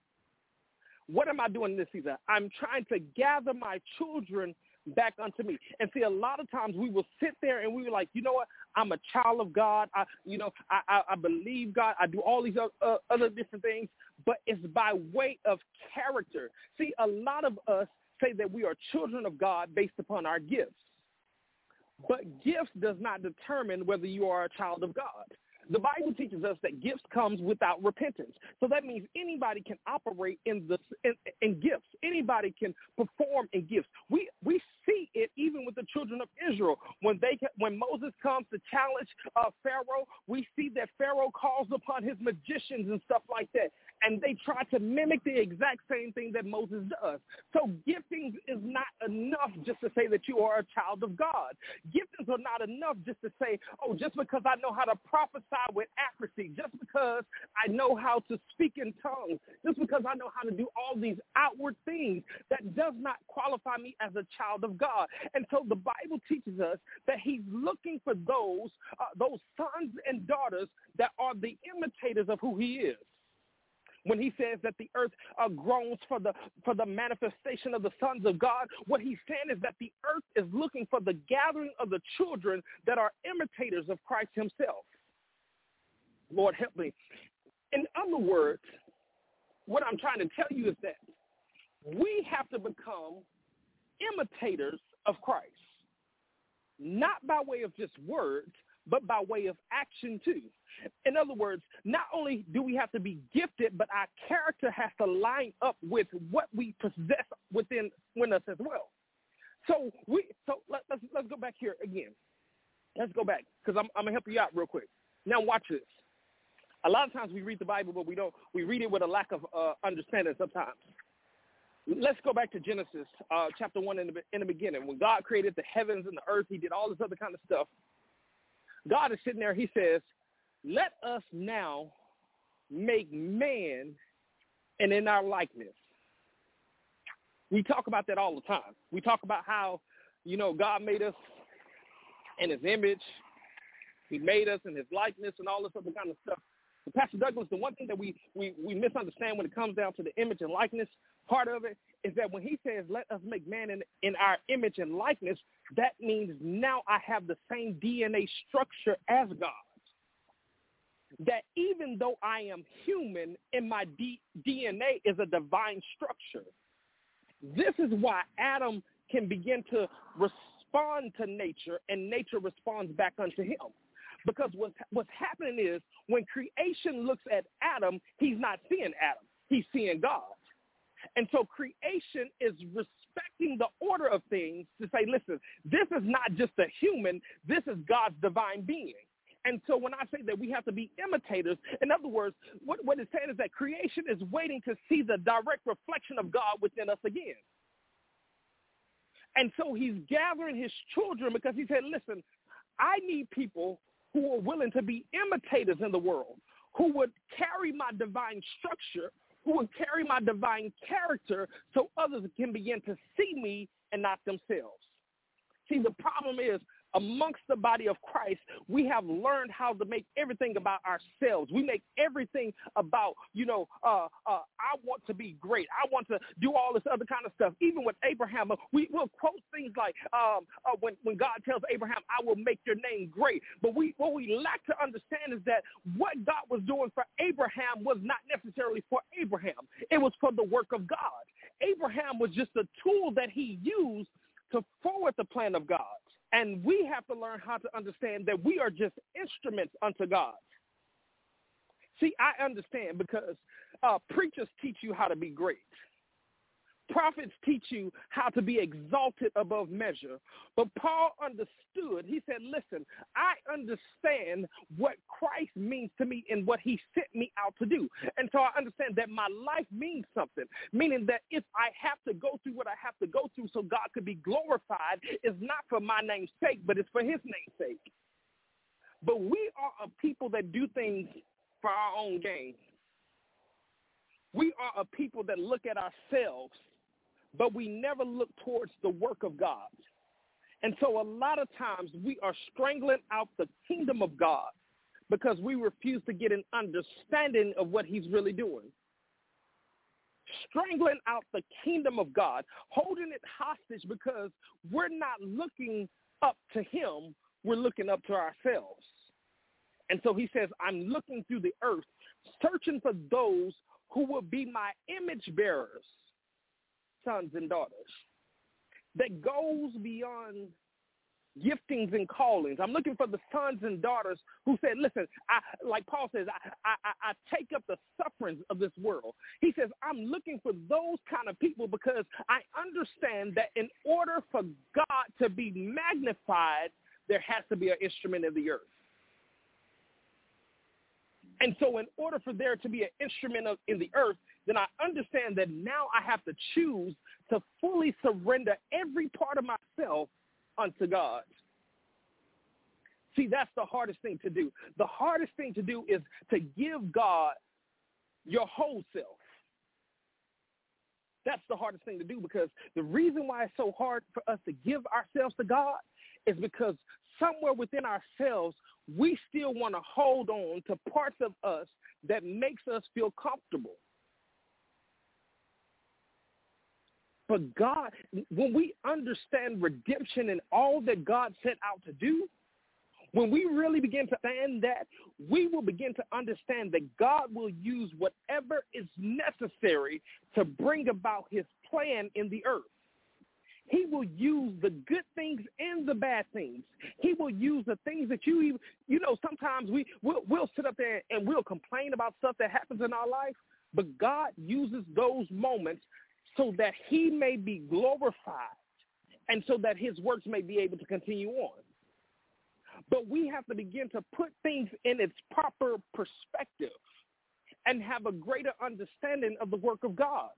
What am I doing this season? I'm trying to gather my children back unto me. And see, a lot of times we will sit there and we were like, you know what? I'm a child of God. I believe God. I do all these other different things, but it's by way of character. See, a lot of us say that we are children of God based upon our gifts. But gifts does not determine whether you are a child of God. The Bible teaches us that gifts comes without repentance. So that means anybody can operate in gifts. Anybody can perform in gifts. We see it even with the children of Israel. When Moses comes to challenge Pharaoh, we see that Pharaoh calls upon his magicians and stuff like that. And they try to mimic the exact same thing that Moses does. So giftings is not enough just to say that you are a child of God. Giftings are not enough just to say, oh, just because I know how to prophesy with accuracy, just because I know how to speak in tongues, just because I know how to do all these outward things, that does not qualify me as a child of God. And so the Bible teaches us that he's looking for those sons and daughters that are the imitators of who he is. When he says that the earth groans for the manifestation of the sons of God, what he's saying is that the earth is looking for the gathering of the children that are imitators of Christ himself. Lord, help me. In other words, what I'm trying to tell you is that we have to become imitators of Christ, not by way of just words, but by way of action too. In other words, not only do we have to be gifted, but our character has to line up with what we possess within us as well. So let's go back here again. Let's go back because I'm gonna help you out real quick. Now watch this. A lot of times we read the Bible, but we read it with a lack of understanding sometimes. Let's go back to Genesis chapter 1 in the beginning. When God created the heavens and the earth, he did all this other kind of stuff. God is sitting there, he says, let us now make man and in our likeness. We talk about that all the time. We talk about how, God made us in his image. He made us in his likeness and all this other kind of stuff. But Pastor Douglas, the one thing that we misunderstand when it comes down to the image and likeness, part of it is that when he says, let us make man in our image and likeness, that means now I have the same DNA structure as God. That even though I am human, in my DNA is a divine structure. This is why Adam can begin to respond to nature, and nature responds back unto him. Because what's happening is when creation looks at Adam, he's not seeing Adam. He's seeing God. And so creation is respecting the order of things to say, listen, this is not just a human. This is God's divine being. And so when I say that we have to be imitators, in other words, what it's saying is that creation is waiting to see the direct reflection of God within us again. And so he's gathering his children because he said, listen, I need people who are willing to be imitators in the world, who would carry my divine structure, who would carry my divine character so others can begin to see me and not themselves. See, the problem is amongst the body of Christ, we have learned how to make everything about ourselves. We make everything about, I want to be great. I want to do all this other kind of stuff. Even with Abraham, we'll quote things like when God tells Abraham, I will make your name great. But what we lack to understand is that what God was doing for Abraham was not necessarily for Abraham. It was for the work of God. Abraham was just a tool that he used to forward the plan of God. And we have to learn how to understand that we are just instruments unto God. See, I understand because preachers teach you how to be great. Prophets teach you how to be exalted above measure. But Paul understood. He said, listen, I understand what Christ means to me and what he sent me out to do. And so I understand that my life means something, meaning that if I have to go through what I have to go through so God could be glorified, it's not for my name's sake, but it's for his name's sake. But we are a people that do things for our own gain. We are a people that look at ourselves, but we never look towards the work of God. And so a lot of times we are strangling out the kingdom of God because we refuse to get an understanding of what he's really doing. Strangling out the kingdom of God, holding it hostage because we're not looking up to him, we're looking up to ourselves. And so he says, I'm looking through the earth, searching for those who will be my image bearers, sons and daughters, that goes beyond giftings and callings. I'm looking for the sons and daughters who said, listen, like Paul says, I take up the sufferings of this world. He says, I'm looking for those kind of people because I understand that in order for God to be magnified, there has to be an instrument in the earth. And so in order for there to be an instrument in the earth, then I understand that now I have to choose to fully surrender every part of myself unto God. See, that's the hardest thing to do. The hardest thing to do is to give God your whole self. That's the hardest thing to do, because the reason why it's so hard for us to give ourselves to God is because somewhere within ourselves, we still want to hold on to parts of us that makes us feel comfortable. But God, when we understand redemption and all that God set out to do, when we really begin to understand that, we will begin to understand that God will use whatever is necessary to bring about his plan in the earth. He will use the good things and the bad things. He will use the things that sometimes we'll sit up there and we'll complain about stuff that happens in our life, but God uses those moments so that he may be glorified and so that his works may be able to continue on. But we have to begin to put things in its proper perspective and have a greater understanding of the work of God.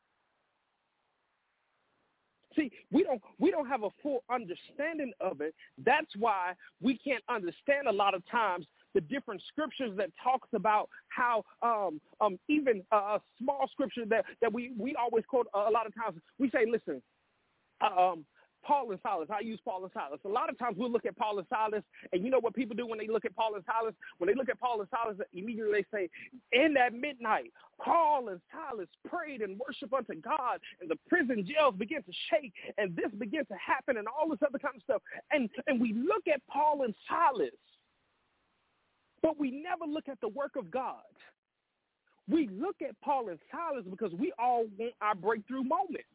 See, we don't have a full understanding of it. That's why we can't understand a lot of times the different scriptures that talks about how even a small scripture that we always quote a lot of times. We say, listen, Paul and Silas. I use Paul and Silas. A lot of times we'll look at Paul and Silas, and you know what people do when they look at Paul and Silas? When they look at Paul and Silas, immediately they say, in that midnight, Paul and Silas prayed and worshiped unto God, and the prison jails began to shake, and this began to happen, and all this other kind of stuff. And we look at Paul and Silas, but we never look at the work of God. We look at Paul and Silas because we all want our breakthrough moments.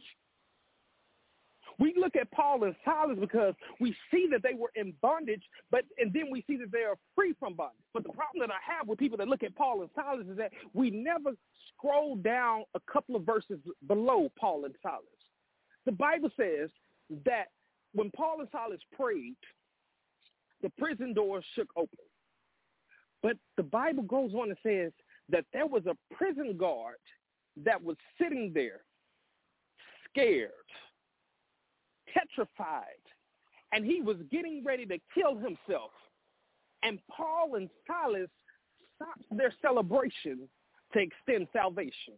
We look at Paul and Silas because we see that they were in bondage, and then we see that they are free from bondage. But the problem that I have with people that look at Paul and Silas is that we never scroll down a couple of verses below Paul and Silas. The Bible says that when Paul and Silas prayed, the prison doors shook open. But the Bible goes on and says that there was a prison guard that was sitting there, scared, petrified, and he was getting ready to kill himself. And Paul and Silas stopped their celebration to extend salvation.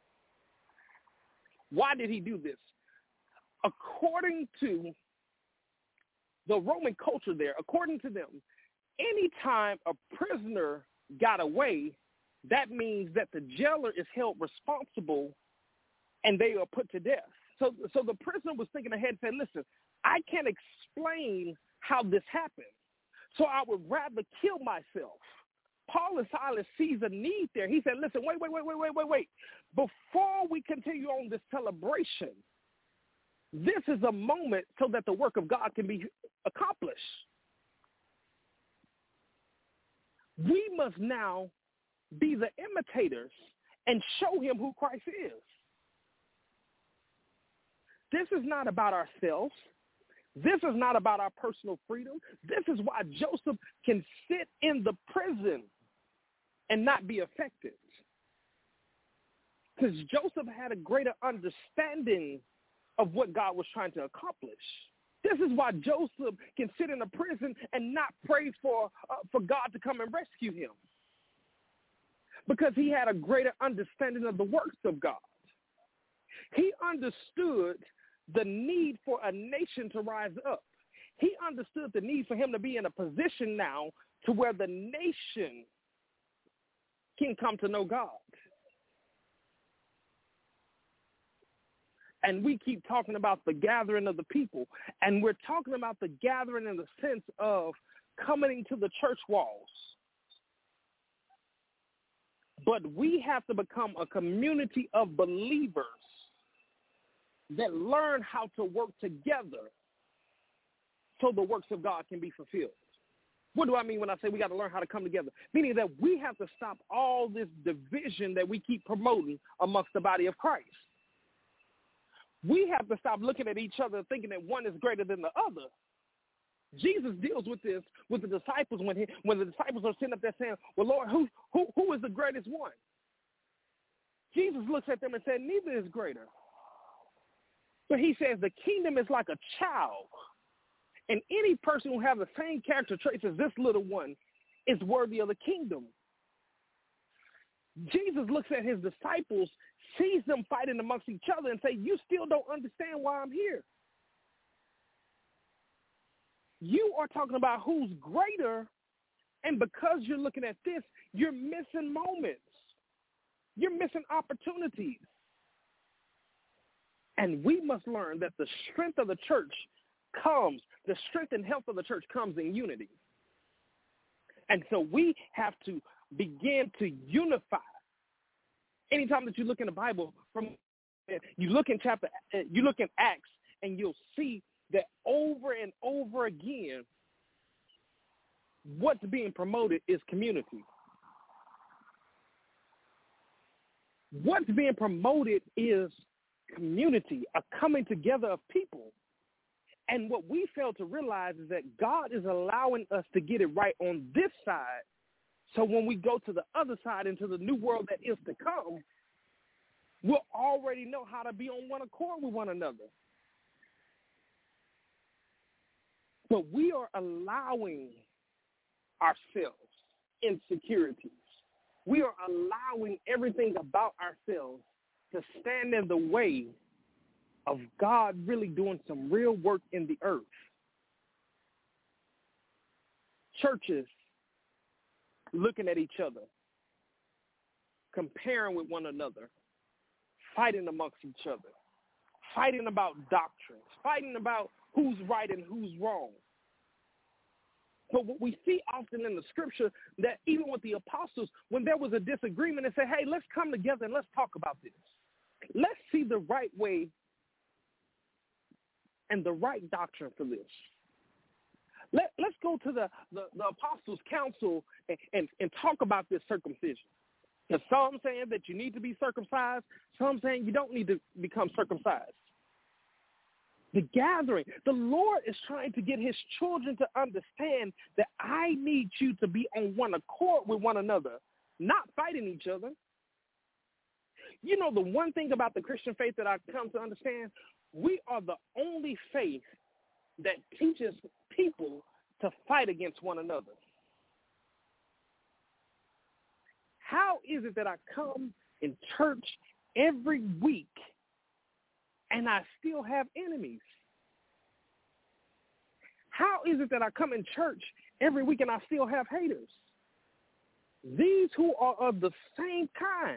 Why did he do this? According to the Roman culture there, according to them, anytime a prisoner got away, that means that the jailer is held responsible and they are put to death. So the prisoner was thinking ahead and said, listen, I can't explain how this happened, so I would rather kill myself. Paul and Silas sees a need there. He said, listen, wait. Before we continue on this celebration, this is a moment so that the work of God can be accomplished. We must now be the imitators and show him who Christ is. This is not about ourselves. This is not about our personal freedom. This is why Joseph can sit in the prison and not be affected. Because Joseph had a greater understanding of what God was trying to accomplish. This is why Joseph can sit in a prison and not pray for God to come and rescue him. Because he had a greater understanding of the works of God. He understood the need for a nation to rise up. He understood the need for him to be in a position now to where the nation can come to know God. And we keep talking about the gathering of the people, and we're talking about the gathering in the sense of coming to the church walls. But we have to become a community of believers that learn how to work together so the works of God can be fulfilled. What do I mean when I say we got to learn how to come together? Meaning that we have to stop all this division that we keep promoting amongst the body of Christ. We have to stop looking at each other thinking that one is greater than the other. Jesus deals with this with the disciples when the disciples are sitting up there saying, well, Lord, who is the greatest one? Jesus looks at them and said, neither is greater. But he says the kingdom is like a child. And any person who has the same character traits as this little one is worthy of the kingdom. Jesus looks at his disciples, sees them fighting amongst each other, and say, you still don't understand why I'm here. You are talking about who's greater, and because you're looking at this, you're missing moments. You're missing opportunities. And we must learn that the strength of the church the strength and health of the church comes in unity. And so we have to begin to unify. Anytime that you look in the Bible, you look in Acts, and you'll see that over and over again, what's being promoted is community. What's being promoted is community, a coming together of people. And what we fail to realize is that God is allowing us to get it right on this side, so when we go to the other side into the new world that is to come, we'll already know how to be on one accord with one another. But we are allowing ourselves insecurities. We are allowing everything about ourselves to stand in the way of God really doing some real work in the earth. Churches looking at each other, comparing with one another, fighting amongst each other, fighting about doctrines, fighting about who's right and who's wrong. But what we see often in the scripture, that even with the apostles, when there was a disagreement, they say, hey, let's come together and let's talk about this. Let's see the right way and the right doctrine for this. Let's go to the apostles' council and talk about this circumcision. Because some saying that you need to be circumcised, some saying you don't need to become circumcised. The gathering, the Lord is trying to get his children to understand that I need you to be on one accord with one another, not fighting each other. You know, the one thing about the Christian faith that I've come to understand, we are the only faith that teaches people to fight against one another. How is it that I come in church every week and I still have enemies? How is it that I come in church every week and I still have haters? These who are of the same kind.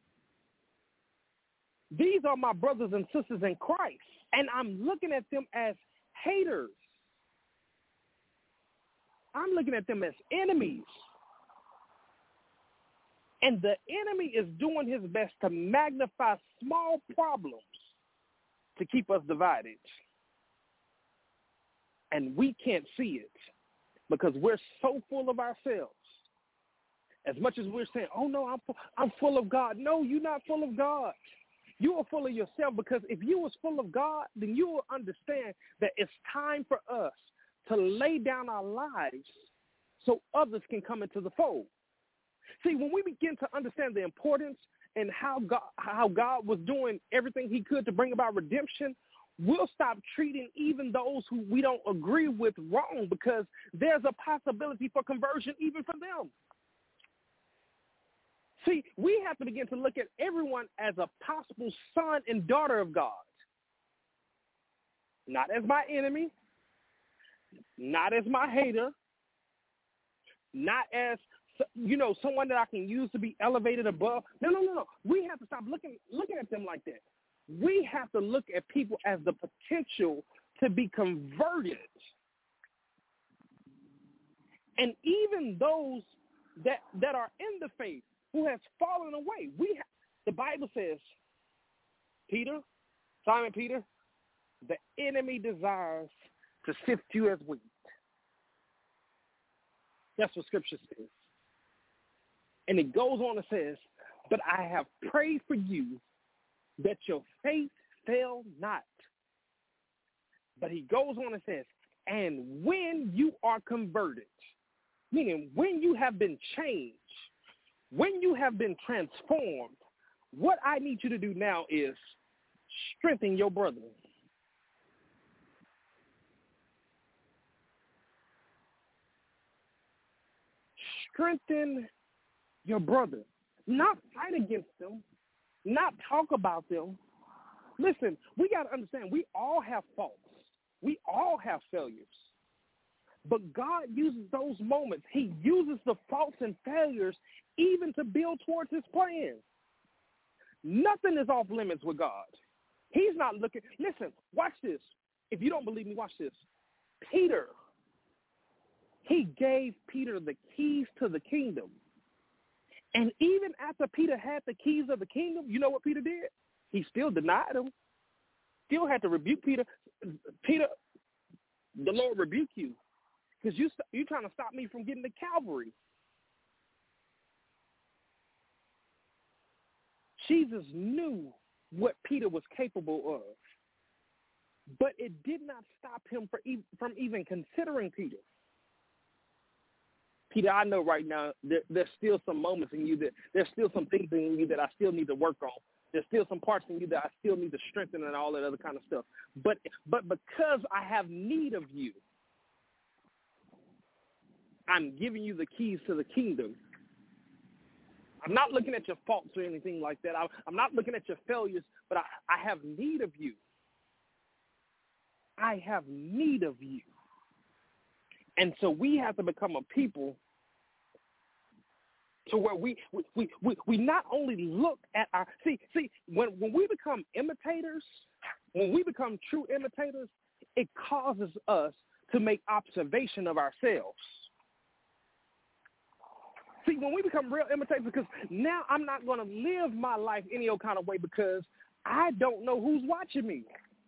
These are my brothers and sisters in Christ, and I'm looking at them as haters. I'm looking at them as enemies. And the enemy is doing his best to magnify small problems to keep us divided. And we can't see it because we're so full of ourselves. As much as we're saying, oh, no, I'm full of God. No, you're not full of God. You are full of yourself, because if you was full of God, then you will understand that it's time for us to lay down our lives so others can come into the fold. See, when we begin to understand the importance and how God was doing everything he could to bring about redemption, we'll stop treating even those who we don't agree with wrong, because there's a possibility for conversion even for them. See, we have to begin to look at everyone as a possible son and daughter of God. Not as my enemy, not as my hater, not as, someone that I can use to be elevated above. No. We have to stop looking at them like that. We have to look at people as the potential to be converted. And even those that are in the faith who has fallen away. The Bible says, Simon Peter, the enemy desires to sift you as wheat. That's what Scripture says. And it goes on and says, but I have prayed for you that your faith fail not. But he goes on and says, and when you are converted, meaning when you have been changed, when you have been transformed, what I need you to do now is strengthen your brother. Strengthen your brother. Not fight against them, not talk about them. Listen, we got to understand, we all have faults. We all have failures. But God uses those moments. He uses the faults and failures even to build towards his plan. Nothing is off limits with God. He's not looking. Listen, watch this. If you don't believe me, watch this. Peter, he gave Peter the keys to the kingdom. And even after Peter had the keys of the kingdom, you know what Peter did? He still denied him. Still had to rebuke Peter. Peter, the Lord rebuke you, because you're trying to stop me from getting to Calvary. Jesus knew what Peter was capable of, but it did not stop him from even considering Peter. Peter, I know right now there's still some moments in you there's still some things in you that I still need to work on. There's still some parts in you that I still need to strengthen and all that other kind of stuff. But because I have need of you, I'm giving you the keys to the kingdom. I'm not looking at your faults or anything like that. I'm not looking at your failures, but I have need of you. I have need of you. And so we have to become a people to where we not only look at our when we become imitators, when we become true imitators, it causes us to make observation of ourselves. See, when we become real imitators, because now I'm not going to live my life any old kind of way because I don't know who's watching me.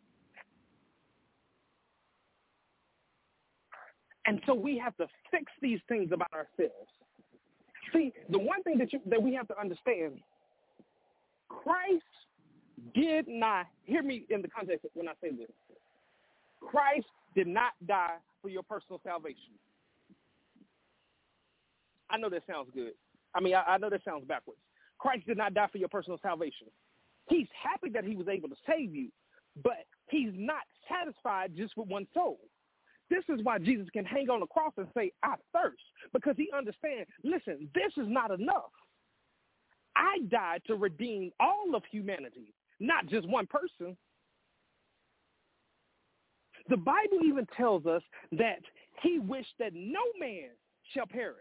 And so we have to fix these things about ourselves. See, the one thing that we have to understand, Christ did not, hear me in the context when I say this, Christ did not die for your personal salvation. I know that sounds good. I know that sounds backwards. Christ did not die for your personal salvation. He's happy that he was able to save you, but he's not satisfied just with one soul. This is why Jesus can hang on the cross and say, I thirst, because he understands, listen, this is not enough. I died to redeem all of humanity, not just one person. The Bible even tells us that he wished that no man shall perish.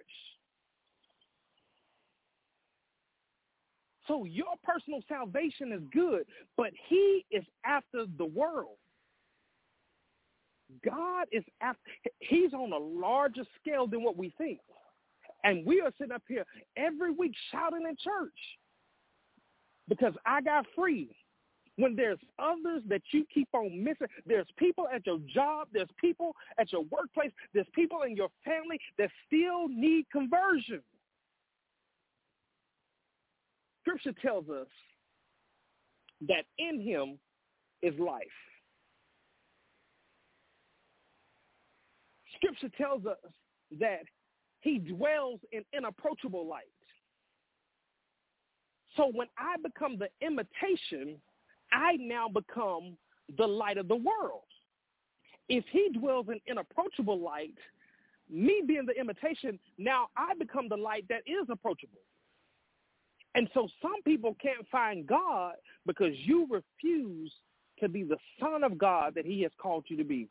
So your personal salvation is good, but he is after the world. God is after, he's on a larger scale than what we think. And we are sitting up here every week shouting in church because I got free. When there's others that you keep on missing, there's people at your job, there's people at your workplace, there's people in your family that still need conversion. Scripture tells us that in him is life. Scripture tells us that he dwells in inapproachable light. So when I become the imitation, I now become the light of the world. If he dwells in inapproachable light, me being the imitation, now I become the light that is approachable. And so some people can't find God because you refuse to be the son of God that he has called you to be.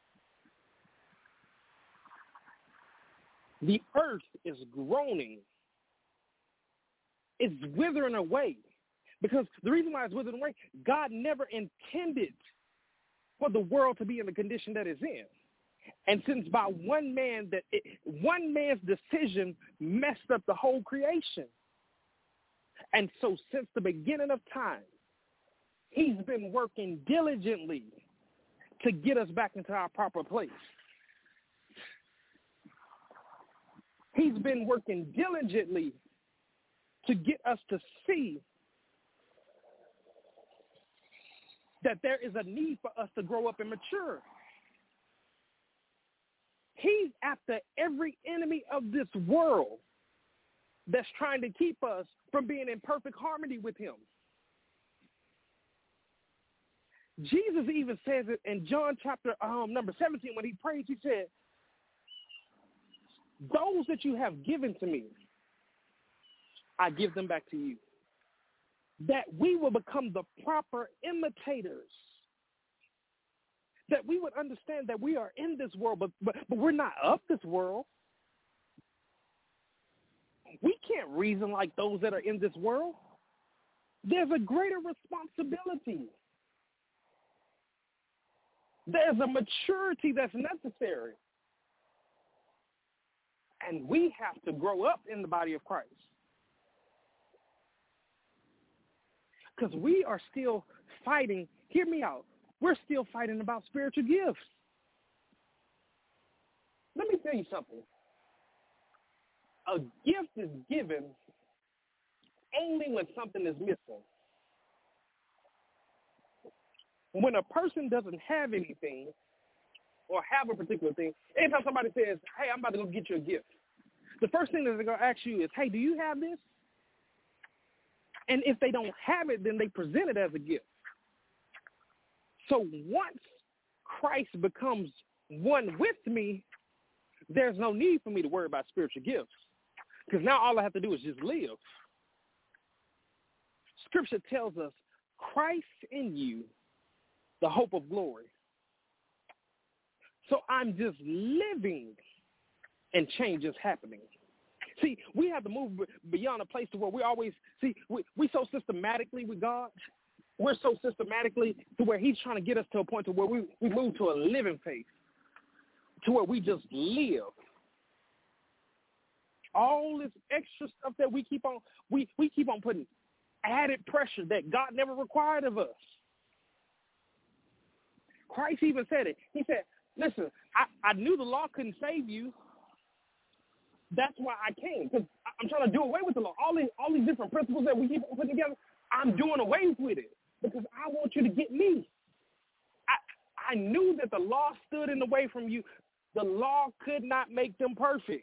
The earth is groaning. It's withering away. Because the reason why it's withering away, God never intended for the world to be in the condition that it's in. And since by one man's decision messed up the whole creation. And so since the beginning of time, he's been working diligently to get us back into our proper place. He's been working diligently to get us to see that there is a need for us to grow up and mature. He's after every enemy of this world that's trying to keep us from being in perfect harmony with him. Jesus even says it in John chapter number 17 when he prays, he said, those that you have given to me, I give them back to you. That we will become the proper imitators. That we would understand that we are in this world, but we're not of this world. We can't reason like those that are in this world. There's a greater responsibility. There's a maturity that's necessary. And we have to grow up in the body of Christ. Because we are still fighting, hear me out, we're still fighting about spiritual gifts. Let me tell you something. A gift is given only when something is missing. When a person doesn't have anything or have a particular thing, anytime somebody says, hey, I'm about to go get you a gift, the first thing that they're going to ask you is, hey, do you have this? And if they don't have it, then they present it as a gift. So once Christ becomes one with me, there's no need for me to worry about spiritual gifts. Because now all I have to do is just live. Scripture tells us, Christ in you, the hope of glory. So I'm just living and change is happening. See, we have to move beyond a place to where we always, see, we so systematically with God. We're so systematically to where he's trying to get us to a point to where we move to a living faith, to where we just live. All this extra stuff that we keep on, we keep on putting added pressure that God never required of us. Christ even said it. He said, listen, I knew the law couldn't save you. That's why I came, because I'm trying to do away with the law. All these different principles that we keep putting together, I'm doing away with it because I want you to get me. I knew that the law stood in the way from you. The law could not make them perfect.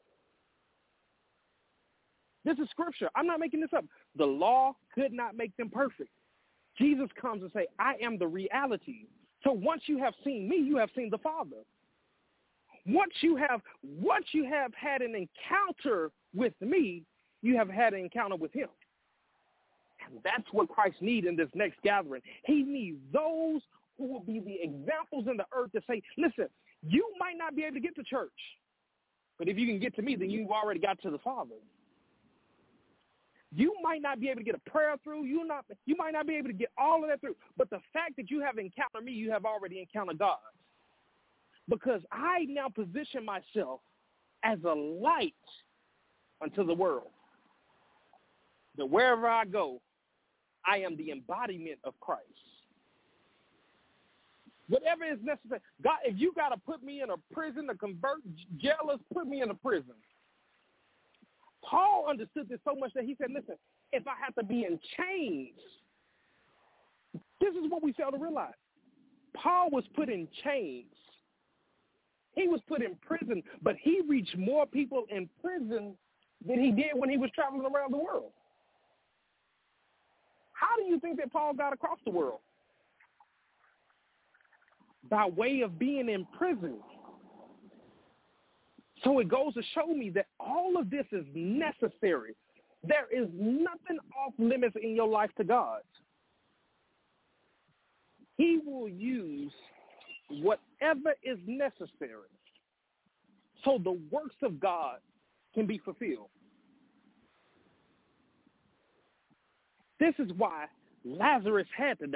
This is scripture. I'm not making this up. The law could not make them perfect. Jesus comes and says, I am the reality. So once you have seen me, you have seen the Father. Once you have had an encounter with me, you have had an encounter with him. And that's what Christ needs in this next gathering. He needs those who will be the examples in the earth to say, listen, you might not be able to get to church, but if you can get to me, then you've already got to the Father. You might not be able to get a prayer through. You might not be able to get all of that through. But the fact that you have encountered me, you have already encountered God. Because I now position myself as a light unto the world. That wherever I go, I am the embodiment of Christ. Whatever is necessary. God, if you got to put me in a prison to convert jailers, put me in a prison. Paul understood this so much that he said, listen, if I have to be in chains This is what we fail to realize. Paul was put in chains. He was put in prison, but he reached more people in prison than he did when he was traveling around the world. How do you think that Paul got across the world? By way of being in prison. So it goes to show me that all of this is necessary. There is nothing off limits in your life to God. He will use whatever is necessary so the works of God can be fulfilled. This is why Lazarus had to die.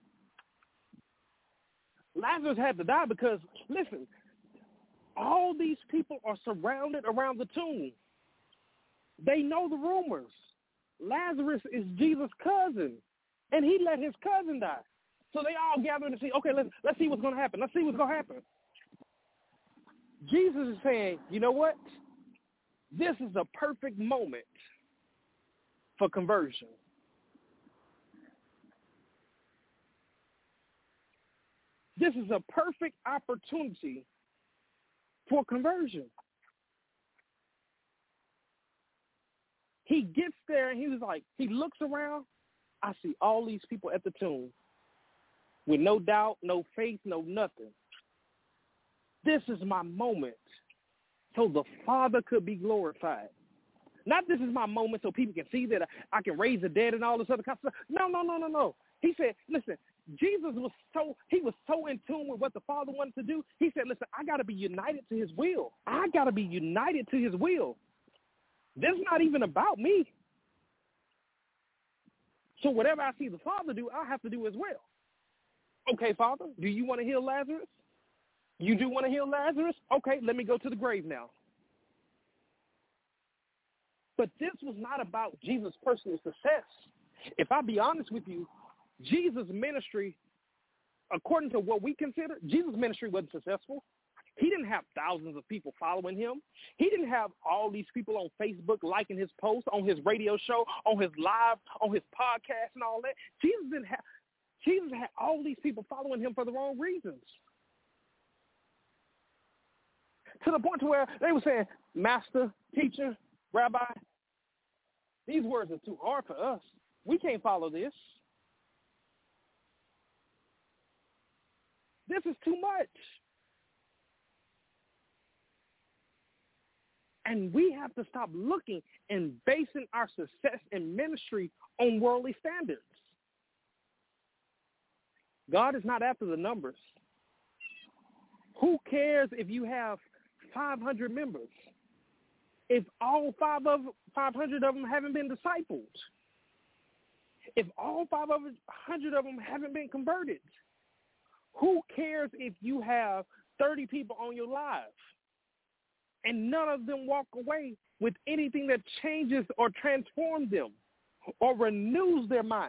Lazarus had to die because, listen, all these people are surrounded around the tomb. They know the rumors. Lazarus is Jesus' cousin, and he let his cousin die. So they all gathered to see, okay, let's see what's going to happen. Let's see what's going to happen. Jesus is saying, you know what? This is a perfect moment for conversion. This is a perfect opportunity for conversion. He gets there and he was like, he looks around. I see all these people at the tomb with no doubt, no faith, no nothing. This is my moment so the Father could be glorified. Not this is my moment so people can see that I can raise the dead and all this other kind of stuff. No. He said, listen, Jesus was so in tune with what the Father wanted to do. He said, listen, I got to be united to his will. I got to be united to his will. This is not even about me. So whatever I see the Father do, I have to do as well. Okay, Father, do you want to heal Lazarus? You do want to heal Lazarus? Okay, let me go to the grave now. But this was not about Jesus' personal success. If I be honest with you, Jesus' ministry, according to what we consider, Jesus' ministry wasn't successful. He didn't have thousands of people following him. He didn't have all these people on Facebook liking his posts, on his radio show, on his live, on his podcast and all that. Jesus had all these people following him for the wrong reasons. To the point to where they were saying, Master, teacher, Rabbi, these words are too hard for us. We can't follow this. This is too much. And we have to stop looking and basing our success in ministry on worldly standards. God is not after the numbers. Who cares if you have 500 members if all 500 of them haven't been discipled? If all 500 of them haven't been converted? Who cares if you have 30 people on your live and none of them walk away with anything that changes or transforms them or renews their mind?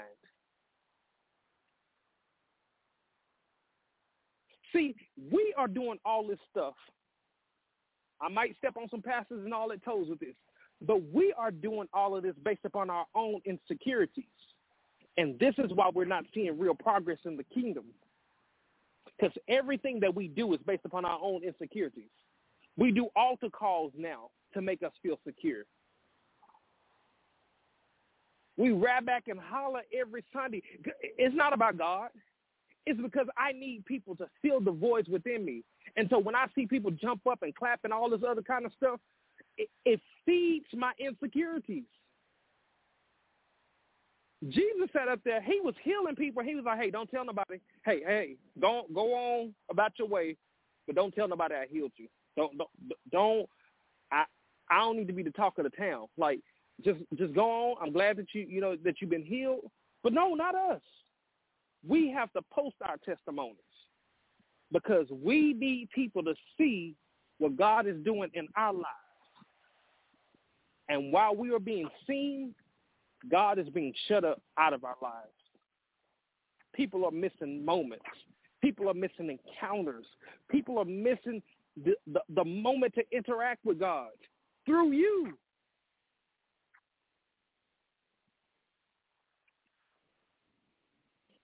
See, we are doing all this stuff. I might step on some pastors and all that toes with this, but we are doing all of this based upon our own insecurities. And this is why we're not seeing real progress in the kingdom. Because everything that we do is based upon our own insecurities. We do altar calls now to make us feel secure. We rap back and holler every Sunday. It's not about God. It's because I need people to fill the voids within me. And so when I see people jump up and clap and all this other kind of stuff, it feeds my insecurities. Jesus sat up there. He was healing people. He was like, hey, don't tell nobody. Hey, go on about your way, but don't tell nobody I healed you. Don't. I don't need to be the talk of the town. Like, just go on. I'm glad that that you've been healed. But no, not us. We have to post our testimonies because we need people to see what God is doing in our lives. And while we are being seen, God is being shut up out of our lives. People are missing moments. People are missing encounters. People are missing the moment to interact with God through you.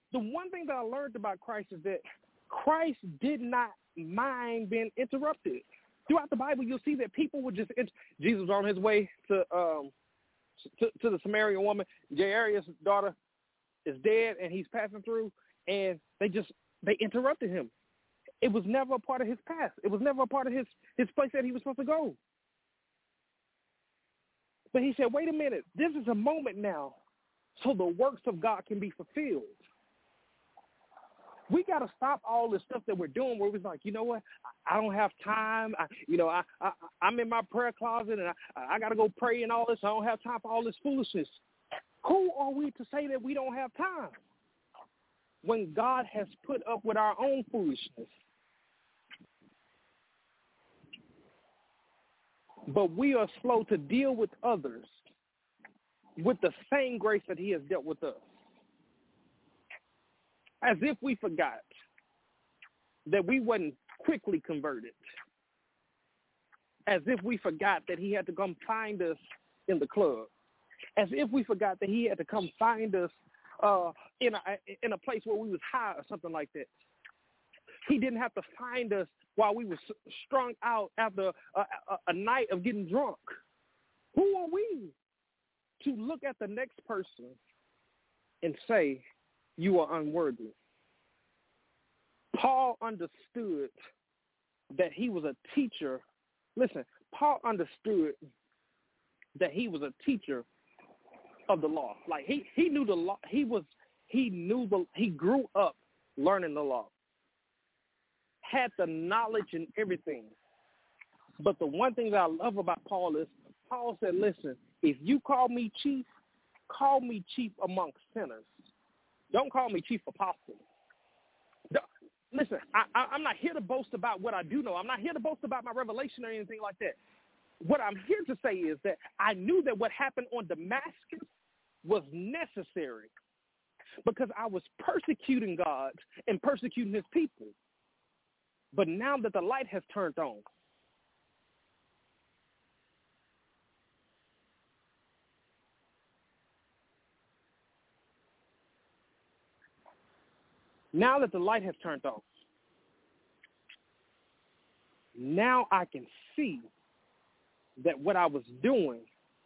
the one thing that I learned about Christ is that Christ did not mind being interrupted. Throughout the Bible, you'll see that people would just Jesus was on his way to the Samaritan woman. Jairus' daughter is dead, and he's passing through, and they interrupted him. It was never a part of his past. It was never a part of his place that he was supposed to go. But he said, wait a minute, this is a moment now so the works of God can be fulfilled. We got to stop all this stuff that we're doing where it's like, you know what, I don't have time. I'm in my prayer closet, and I got to go pray and all this. I don't have time for all this foolishness. Who are we to say that we don't have time when God has put up with our own foolishness? But we are slow to deal with others with the same grace that he has dealt with us. As if we forgot that we wasn't quickly converted. As if we forgot that he had to come find us in the club. As if we forgot that he had to come find us in a place where we was high or something like that. He didn't have to find us while we were strung out after a night of getting drunk. Who are we to look at the next person and say, you are unworthy? Paul understood that he was a teacher. Listen, Paul understood that he was a teacher of the law. Like he knew the law. He grew up learning the law. Had the knowledge and everything. But the one thing that I love about Paul is Paul said, listen, if you call me chief amongst sinners. Don't call me chief apostle. Listen, I'm not here to boast about what I do know. I'm not here to boast about my revelation or anything like that. What I'm here to say is that I knew that what happened on Damascus was necessary because I was persecuting God and persecuting his people. But now that the light has turned on, now I can see that what I was doing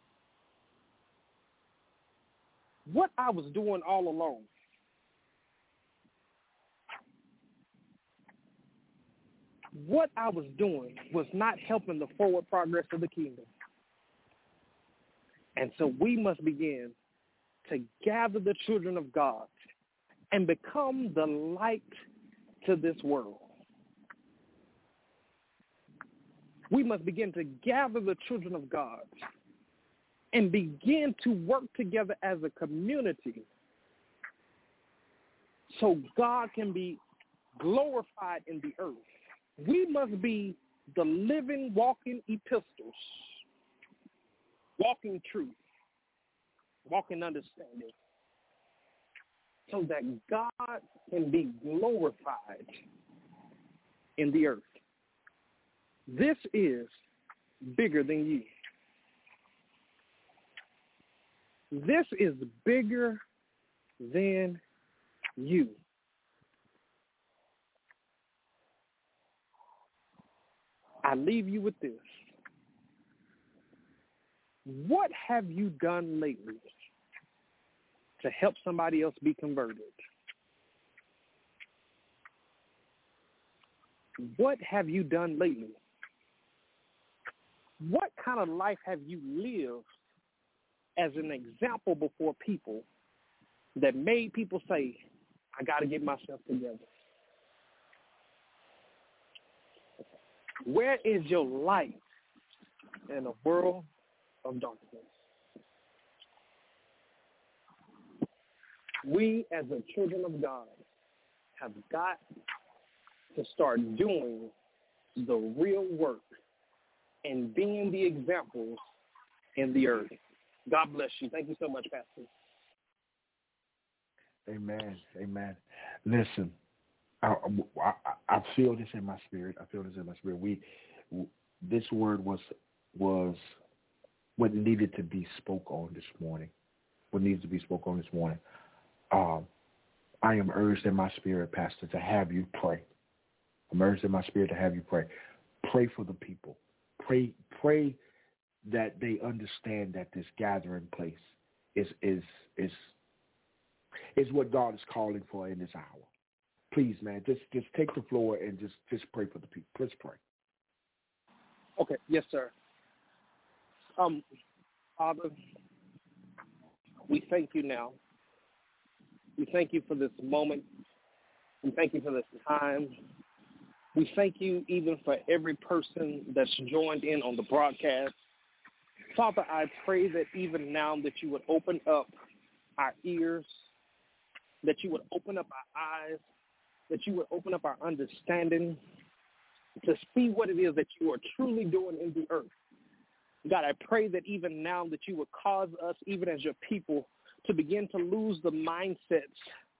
all along, what I was doing was not helping the forward progress of the kingdom. And so we must begin to gather the children of God and become the light to this world. We must begin to gather the children of God and begin to work together as a community so God can be glorified in the earth. We must be the living, walking epistles, walking truth, walking understanding, so that God can be glorified in the earth. This is bigger than you. This is bigger than you. I leave you with this. What have you done lately to help somebody else be converted? What have you done lately? What kind of life have you lived as an example before people that made people say, I got to get myself together? Where is your light in a world of darkness? We, as the children of God, have got to start doing the real work and being the examples in the earth. God bless you. Thank you so much, Pastor. Amen. Amen. Listen, I feel this in my spirit. This word was what needed to be spoke on this morning. I I am urged in my spirit, Pastor, to have you pray. I'm urged in my spirit to have you pray. Pray for the people. Pray that they understand that this gathering place is what God is calling for in this hour. Please, man, just take the floor and just pray for the people. Please pray. Okay, yes, sir. Father, we thank you now. We thank you for this moment. We thank you for this time. We thank you even for every person that's joined in on the broadcast. Father, I pray that even now that you would open up our ears, that you would open up our eyes, that you would open up our understanding to see what it is that you are truly doing in the earth. God, I pray that even now that you would cause us, even as your people, to begin to lose the mindsets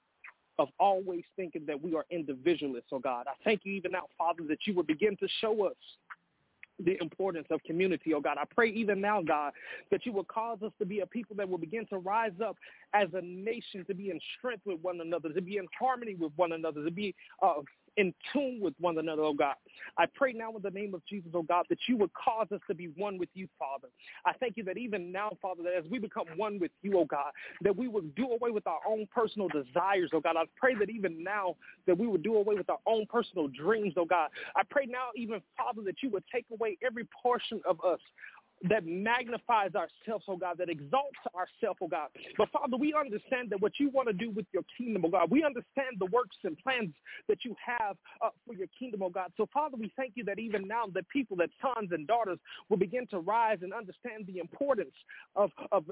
of always thinking that we are individualists, oh God. I thank you even now, Father, that you would begin to show us the importance of community, oh God. I pray even now, God, that you will cause us to be a people that will begin to rise up as a nation, to be in strength with one another, to be in harmony with one another, to be in tune with one another, oh God. I pray now in the name of Jesus, oh God, that you would cause us to be one with you, Father. I thank you that even now, Father, that as we become one with you, oh God, that we would do away with our own personal desires, oh God. I pray that even now that we would do away with our own personal dreams, oh God. I pray now even, Father, that you would take away every portion of us that magnifies ourselves, oh God, that exalts ourselves, oh God. But Father, we understand that what you want to do with your kingdom, oh God, we understand the works and plans that you have for your kingdom, oh God. So Father, we thank you that even now that people, that sons and daughters will begin to rise and understand the importance of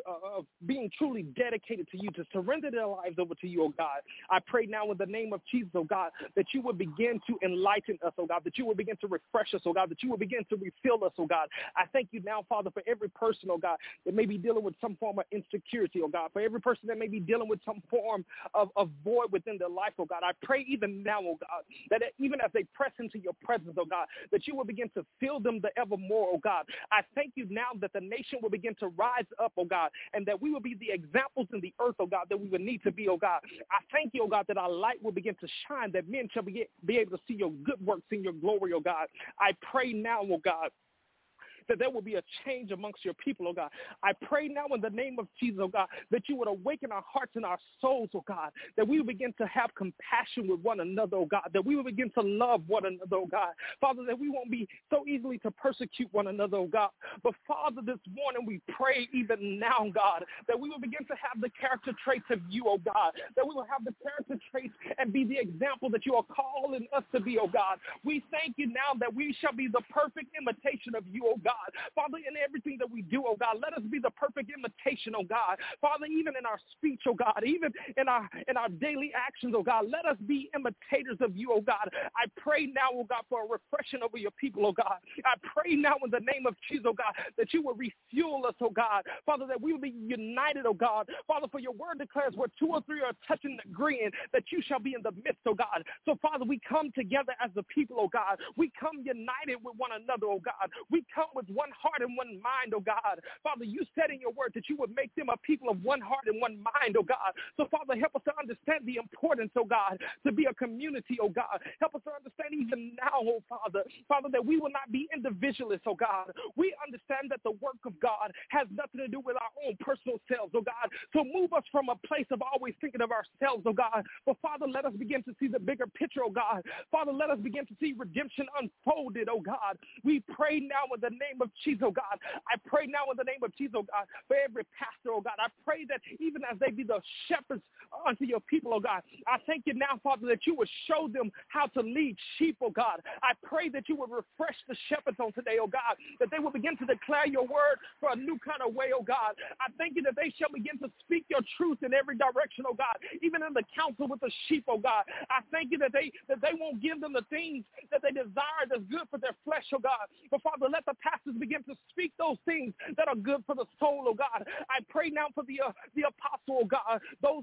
being truly dedicated to you, to surrender their lives over to you, oh God. I pray now in the name of Jesus, oh God, that you would begin to enlighten us, oh God, that you would begin to refresh us, oh God, that you would begin to refill us, oh God. I thank you now, Father, for every person, oh God, that may be dealing with some form of insecurity, oh God, for every person that may be dealing with some form of void within their life, oh God. I pray even now, oh God, that even as they press into your presence, oh God, that you will begin to fill them the evermore, oh God. I thank you now that the nation will begin to rise up, oh God, and that we will be the examples in the earth, oh God, that we would need to be, oh God. I thank you, oh God, that our light will begin to shine, that men shall be able to see your good works in your glory, oh God. I pray now, oh God, that there will be a change amongst your people, oh God. I pray now in the name of Jesus, oh God, that you would awaken our hearts and our souls, oh God, that we will begin to have compassion with one another, oh God, that we will begin to love one another, oh God. Father, that we won't be so easily to persecute one another, oh God. But Father, this morning we pray even now, God, that we will begin to have the character traits of you, oh God, that we will have the character traits and be the example that you are calling us to be, oh God. We thank you now that we shall be the perfect imitation of you, oh God. Father, in everything that we do, oh God, let us be the perfect imitation, oh God. Father, even in our speech, oh God, even in our daily actions, oh God, let us be imitators of you, oh God. I pray now, oh God, for a refreshing over your people, oh God. I pray now in the name of Jesus, oh God, that you will refuel us, oh God. Father, that we will be united, oh God. Father, for your word declares where two or three are touching and agreeing, that you shall be in the midst, oh God. So, Father, we come together as the people, oh God. We come united with one another, oh God. We come with one heart and one mind, oh God. Father, you said in your word that you would make them a people of one heart and one mind, oh God. So, Father, help us to understand the importance, oh God, to be a community, oh God. Help us to understand even now, oh Father, that we will not be individualists, oh God. We understand that the work of God has nothing to do with our own personal selves, oh God. So move us from a place of always thinking of ourselves, oh God. But Father, let us begin to see the bigger picture, oh God. Father, let us begin to see redemption unfolded, oh God. We pray now in the name of Jesus, oh God. I pray now in the name of Jesus, oh God, for every pastor, oh God. I pray that even as they be the shepherds unto your people, oh God, I thank you now, Father, that you would show them how to lead sheep, oh God. I pray that you would refresh the shepherds on today, oh God, that they will begin to declare your word for a new kind of way, oh God. I thank you that they shall begin to speak your truth in every direction, oh God, even in the counsel with the sheep, oh God. I thank you that they won't give them the things that they desire that's good for their flesh, oh God. But Father, let the pastors begin to speak those things that are good for the soul, oh God. I pray now for the apostle, oh God, those that are the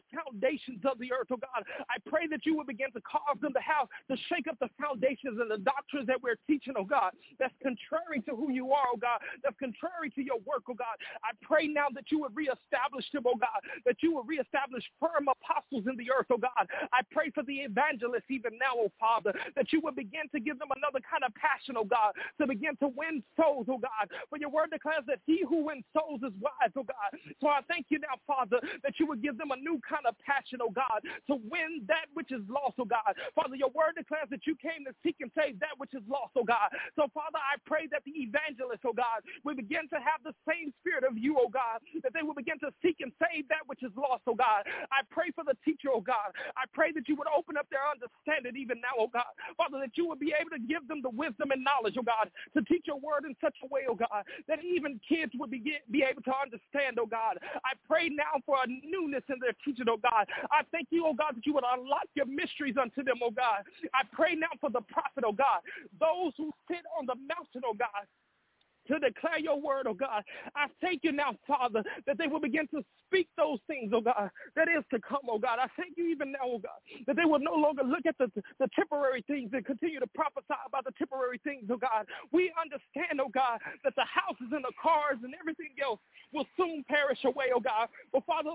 foundations of the earth, oh God. I pray that you would begin to cause them to shake up the foundations and the doctrines that we're teaching, oh God, that's contrary to who you are, oh God, that's contrary to your work, oh God. I pray now that you would reestablish them, oh God, that you would reestablish firm apostles in the earth, oh God. I pray for the evangelists even now, oh Father, that you would begin to give them another kind of passion, oh God, to begin to win souls, oh God. For your word declares that he who wins souls is wise, oh God. So I thank you now, Father, that you would give them a new kind of passion, oh God, to win that which is lost, oh God. Father, your word declares that you came to seek and save that which is lost, oh God. So, Father, I pray that the evangelists, oh God, will begin to have the same spirit of you, oh God, that they will begin to seek and save that which is lost, oh God. I pray for the teacher, oh God. I pray that you would open up their understanding even now, oh God. Father, that you would be able to give them the wisdom and knowledge, oh God, to teach your word in such a way, oh God, that even kids would be able to understand, oh God. I pray now for a newness in their teaching, oh God. I thank you, oh God, that you would unlock your mysteries unto them, oh God. I pray now for the prophet, oh God, those who sit on the mountain, oh God, to declare your word, oh God. I thank you now, Father, that they will begin to speak those things, oh God, that is to come, oh God. I thank you even now, oh God, that they will no longer look at the temporary things and continue to prophesy about the temporary things, oh God. We understand, oh God, that the houses and the cars and everything else will soon perish away, oh God. But Father,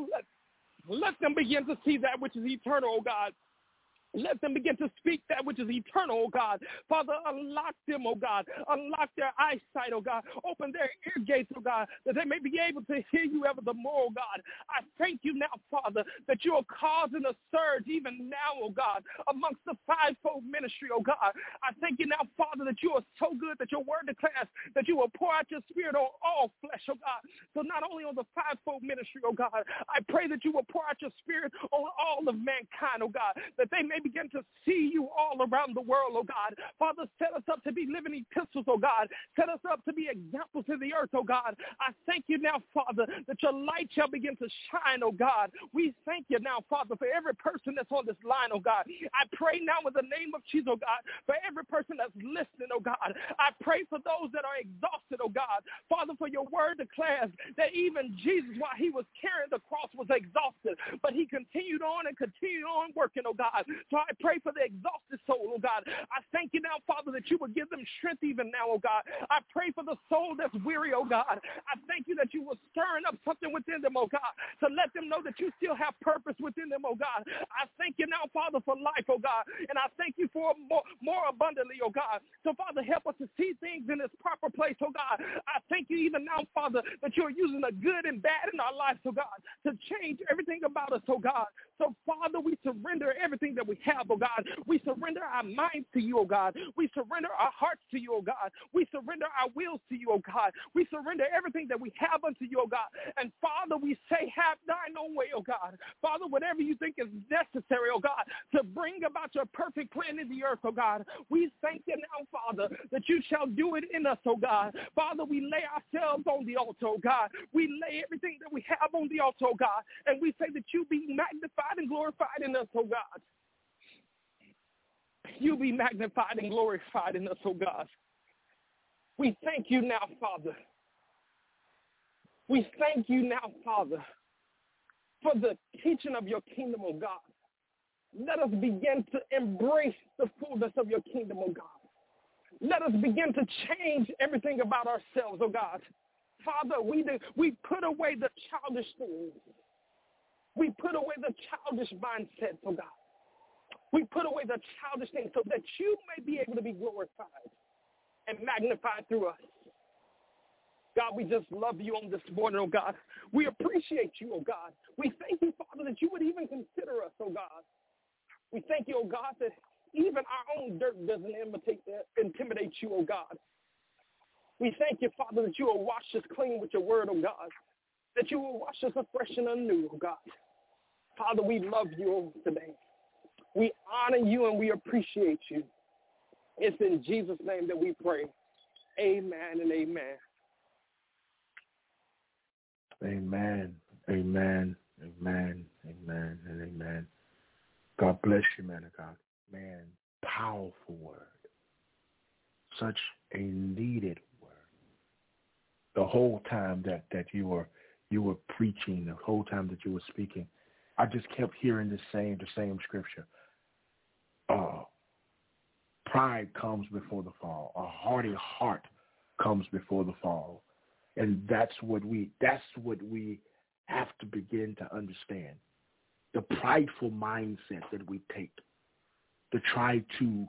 let them begin to see that which is eternal, oh God. Let them begin to speak that which is eternal, oh God. Father, unlock them, oh God. Unlock their eyesight, oh God. Open their ear gates, oh God, that they may be able to hear you ever the more, oh God. I thank you now, Father, that you are causing a surge even now, oh God, amongst the fivefold ministry, oh God. I thank you now, Father, that you are so good that your word declares that you will pour out your spirit on all flesh, oh God. So not only on the fivefold ministry, oh God, I pray that you will pour out your spirit on all of mankind, oh God, that they may begin to see you all around the world, oh God. Father, set us up to be living epistles, oh God. Set us up to be examples in the earth, oh God. I thank you now, Father, that your light shall begin to shine, oh God. We thank you now, Father, for every person that's on this line, oh God. I pray now in the name of Jesus, oh God, for every person that's listening, oh God. I pray for those that are exhausted, oh God. Father, for your word declares that even Jesus, while he was carrying the cross, was exhausted, but he continued on and continued on working, oh God. So I pray for the exhausted soul, oh God. I thank you now, Father, that you will give them strength even now, oh God. I pray for the soul that's weary, oh God. I thank you that you will stirring up something within them, oh God, to let them know that you still have purpose within them, oh God. I thank you now, Father, for life, oh God. And I thank you for more abundantly, oh God. So, Father, help us to see things in its proper place, oh God. I thank you even now, Father, that you're using the good and bad in our lives, oh God, to change everything about us, oh God. So, Father, we surrender everything that we have, oh God. We surrender our minds to you, oh God. We surrender our hearts to you, oh God. We surrender our wills to you, oh God. We surrender everything that we have unto you, oh God. And Father, we say, have thine own way, oh God. Father, whatever you think is necessary, oh God, to bring about your perfect plan in the earth, oh God. We thank you now, Father, that you shall do it in us, oh God. Father, we lay ourselves on the altar, oh God. We lay everything that we have on the altar, oh God. And we say that you be magnified and glorified in us, oh God. You be magnified and glorified in us, oh God. We thank you now, Father. We thank you now, Father, for the teaching of your kingdom, oh God. Let us begin to embrace the fullness of your kingdom, oh God. Let us begin to change everything about ourselves, oh God. Father, we put away the childish things. We put away the childish mindsets, oh God. We put away the childish things so that you may be able to be glorified and magnified through us. God, we just love you on this morning, oh God. We appreciate you, oh God. We thank you, Father, that you would even consider us, oh God. We thank you, oh God, that even our own dirt doesn't intimidate you, oh God. We thank you, Father, that you will wash us clean with your word, oh God. That you will wash us afresh and anew, oh God. Father, we love you today. We honor you and we appreciate you. It's in Jesus' name that we pray. Amen and amen. Amen. Amen. Amen. Amen. And amen. God bless you, man of God. Man, powerful word. Such a needed word. The whole time that you were preaching, the whole time that you were speaking, I just kept hearing the same scripture. Pride comes before the fall. A haughty heart comes before the fall. And that's what we have to begin to understand. The prideful mindset that we take to try to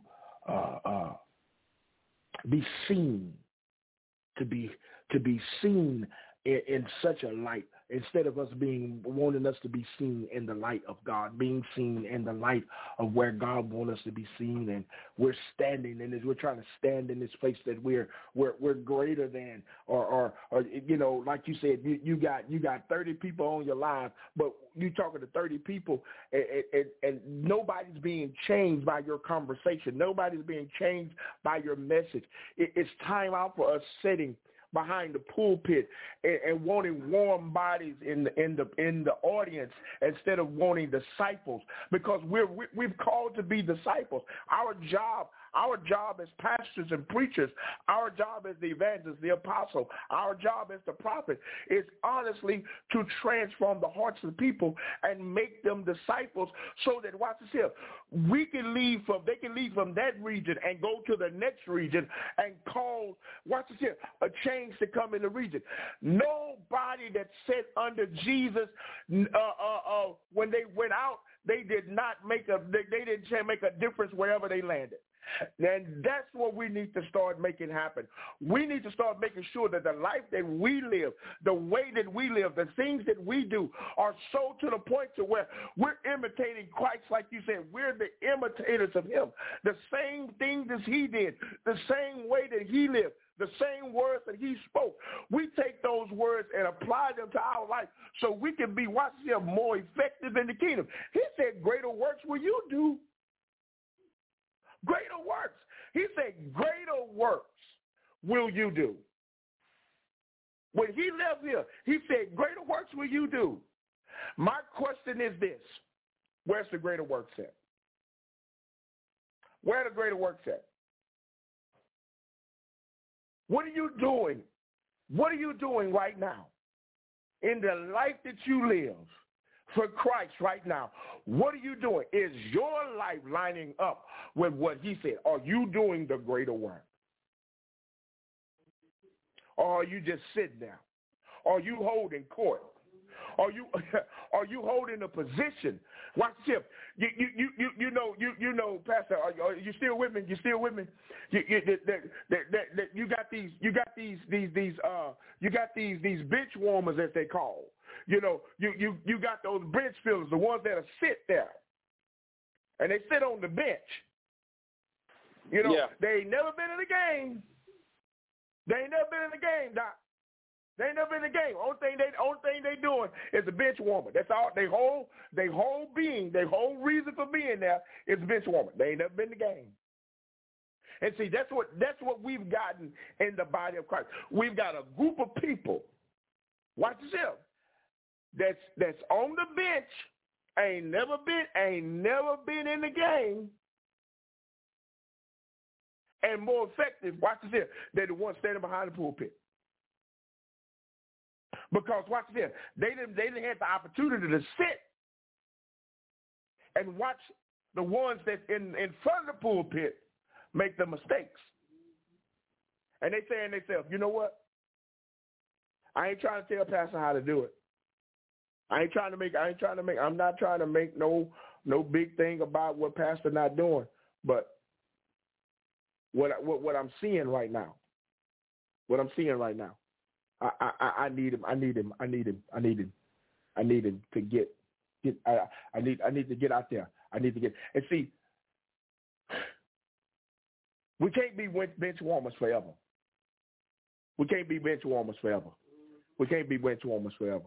be seen, to be seen in such a light, instead of us wanting us to be seen in the light of God, being seen in the light of where God wants us to be seen, and we're standing in this, we're trying to stand in this place that we're greater than, or you know, like you said, you got 30 people on your live, but you talking to 30 people, and nobody's being changed by your conversation, nobody's being changed by your message. It's time out for us sitting behind the pulpit and wanting warm bodies in the audience instead of wanting disciples, because we've called to be disciples. Our job as pastors and preachers, our job as the evangelist, the apostle, our job as the prophet is honestly to transform the hearts of the people and make them disciples, so that, watch this here, they can leave from that region and go to the next region and cause, watch this here, a change to come in the region. Nobody that sat under Jesus when they went out, they didn't make a difference wherever they landed. And that's what we need to start making happen. We need to start making sure that the life that we live, the way that we live, the things that we do are so to the point to where we're imitating Christ, like you said. We're the imitators of him. The same things as he did, the same way that he lived, the same words that he spoke. We take those words and apply them to our life so we can be, watch this, more effective in the kingdom. He said, greater works will you do. Greater works. He said, greater works will you do. When he left here, he said, greater works will you do. My question is this: where's the greater works at? Where are the greater works at? What are you doing? What are you doing right now in the life that you live for Christ right now? What are you doing? Is your life lining up with what he said? Are you doing the greater work? Or are you just sitting there? Are you holding court? Are you holding a position? Watch this. You know, Pastor. Are you still with me? You still with me? You got these bench warmers, as they call. You know, you got those bench fillers, the ones that'll sit there, and they sit on the bench. You know, They ain't never been in the game. They ain't never been in the game, Doc. They ain't never been in the game. Only thing they doing is a bench warmer. That's all. They whole being, their whole reason for being there is bench warmer. They ain't never been in the game. And see, that's what we've gotten in the body of Christ. We've got a group of people. Watch yourself. That's on the bench, ain't never been in the game, and more effective, watch this here, than the one standing behind the pulpit. Because watch this, they didn't have the opportunity to sit and watch the ones that in front of the pulpit make the mistakes. And they say in themselves, you know what? I ain't trying to tell Pastor how to do it. I'm not trying to make no big thing about what Pastor not doing. But what I'm seeing right now, I need him to get I need to get out there. I need to get, and see, we can't be bench warmers forever. We can't be bench warmers forever. We can't be bench warmers forever.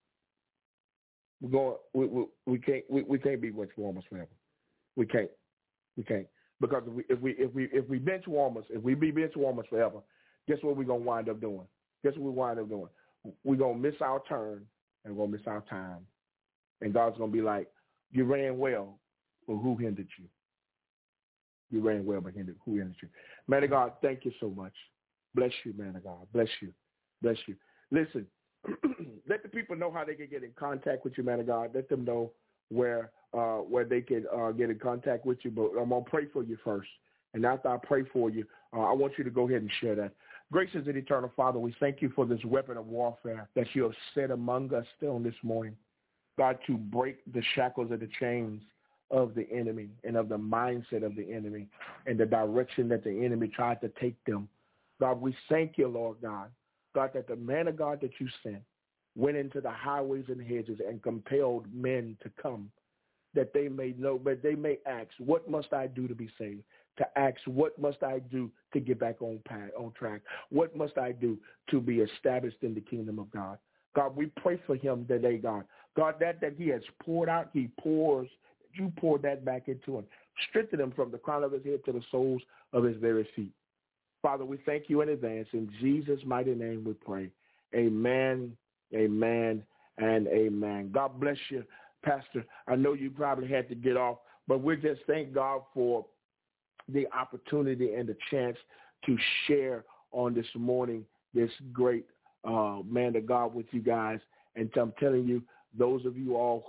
We can't be bench warmers forever. We can't because if we bench warmers, if we be bench warmers forever, guess what we're gonna wind up doing? We're gonna miss our turn and we're gonna miss our time, and God's gonna be like, you ran well, but who hindered you? You ran well, but who hindered you? Man of God, thank you so much. Bless you, man of God. Bless you. Listen, let the people know how they can get in contact with you, man of God. Let them know where they can get in contact with you. But I'm going to pray for you first. And after I pray for you, I want you to go ahead and share that. Gracious and eternal Father, we thank you for this weapon of warfare that you have set among us still this morning. God, to break the shackles of the chains of the enemy and of the mindset of the enemy and the direction that the enemy tried to take them. God, we thank you, Lord God. God, that the man of God that you sent went into the highways and hedges and compelled men to come, that they may know, but they may ask, what must I do to be saved? To ask, what must I do to get back on track? What must I do to be established in the kingdom of God? God, we pray for him today, God. God, that he has poured out, you pour that back into him. Strengthen him from the crown of his head to the soles of his very feet. Father, we thank you in advance. In Jesus' mighty name we pray. Amen, amen, and amen. God bless you, Pastor. I know you probably had to get off, but we just thank God for the opportunity and the chance to share on this morning this great man of God with you guys. And I'm telling you, those of you all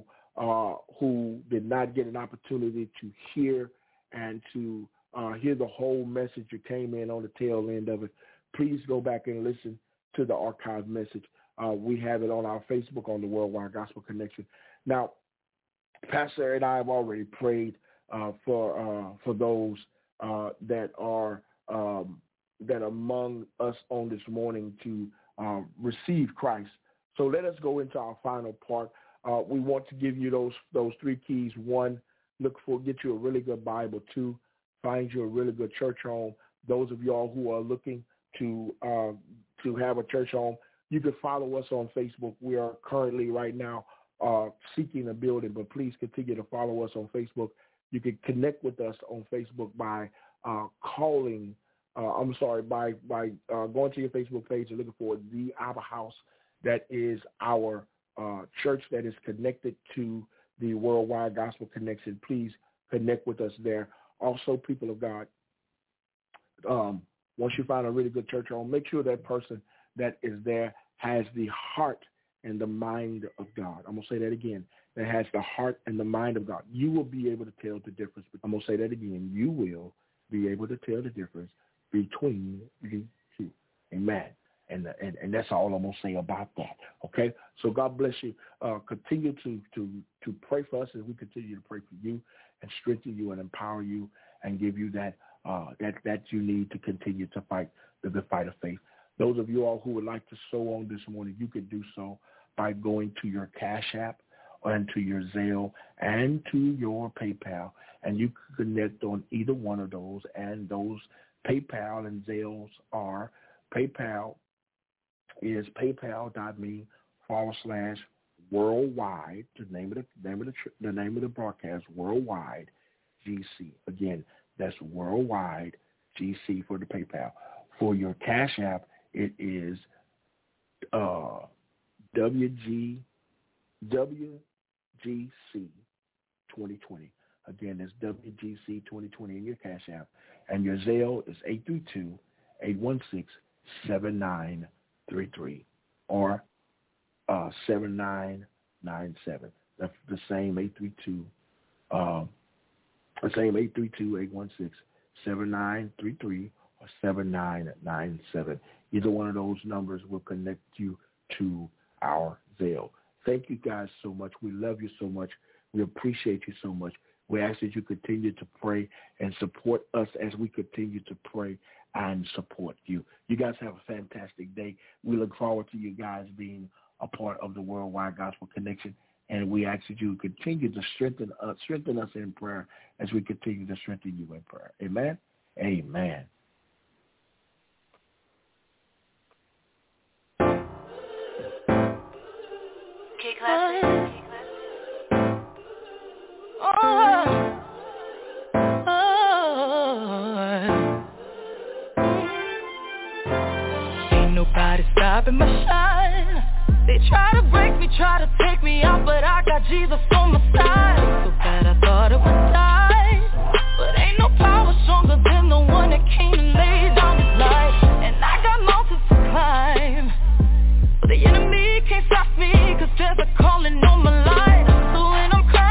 who did not get an opportunity to hear and to hear the whole message, you came in on the tail end of it, please go back and listen to the archived message. We have it on our Facebook on the Worldwide Gospel Connection. Now, Pastor and I have already prayed for those that are among us on this morning to receive Christ. So let us go into our final part. We want to give you those three keys. One, get you a really good Bible. Two, find you a really good church home. Those of y'all who are looking to have a church home, you can follow us on Facebook. We are currently right now seeking a building, but please continue to follow us on Facebook. You can connect with us on Facebook by going to your Facebook page and looking for the Abba House. That is our church that is connected to the Worldwide Gospel Connection. Please connect with us there. Also, people of God, once you find a really good church home, make sure that person that is there has the heart and the mind of God. I'm going to say that again. That has the heart and the mind of God. You will be able to tell the difference. I'm going to say that again. You will be able to tell the difference between the two. Amen. And that's all I'm going to say about that. Okay? So God bless you. Continue to pray for us as we continue to pray for you and strengthen you and empower you and give you that you need to continue to fight the good fight of faith. Those of you all who would like to sow on this morning, you can do so by going to your Cash App and to your Zelle and to your PayPal. And you can connect on either one of those. And those PayPal and Zelles are PayPal is paypal.me/worldwide, the name of the broadcast, Worldwide GC. Again, that's Worldwide GC for the PayPal. For your Cash App, it is WGC 2020. Again, that's WGC 2020 in your Cash App. And your Zelle is 832-816-7933 or 7997. That's the same 832-816-7933 or 7997. Either one of those numbers will connect you to our Zelle. Thank you guys so much. We love you so much. We appreciate you so much. We ask that you continue to pray and support us as we continue to pray and support you. You guys have a fantastic day. We look forward to you guys being a part of the Worldwide Gospel Connection, and we ask that you continue to strengthen us in prayer as we continue to strengthen you in prayer. Amen? Amen. Ain't nobody stopping my shine. They try to break me, try to take me out, but I got Jesus on my side. So bad I thought it would die, but ain't no power stronger than the one that came and laid down his life. And I got mountains to climb, but the enemy can't stop me, 'cause there's a calling on my life. So when I'm crying,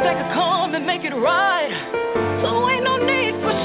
that could come and make it right. So ain't no need for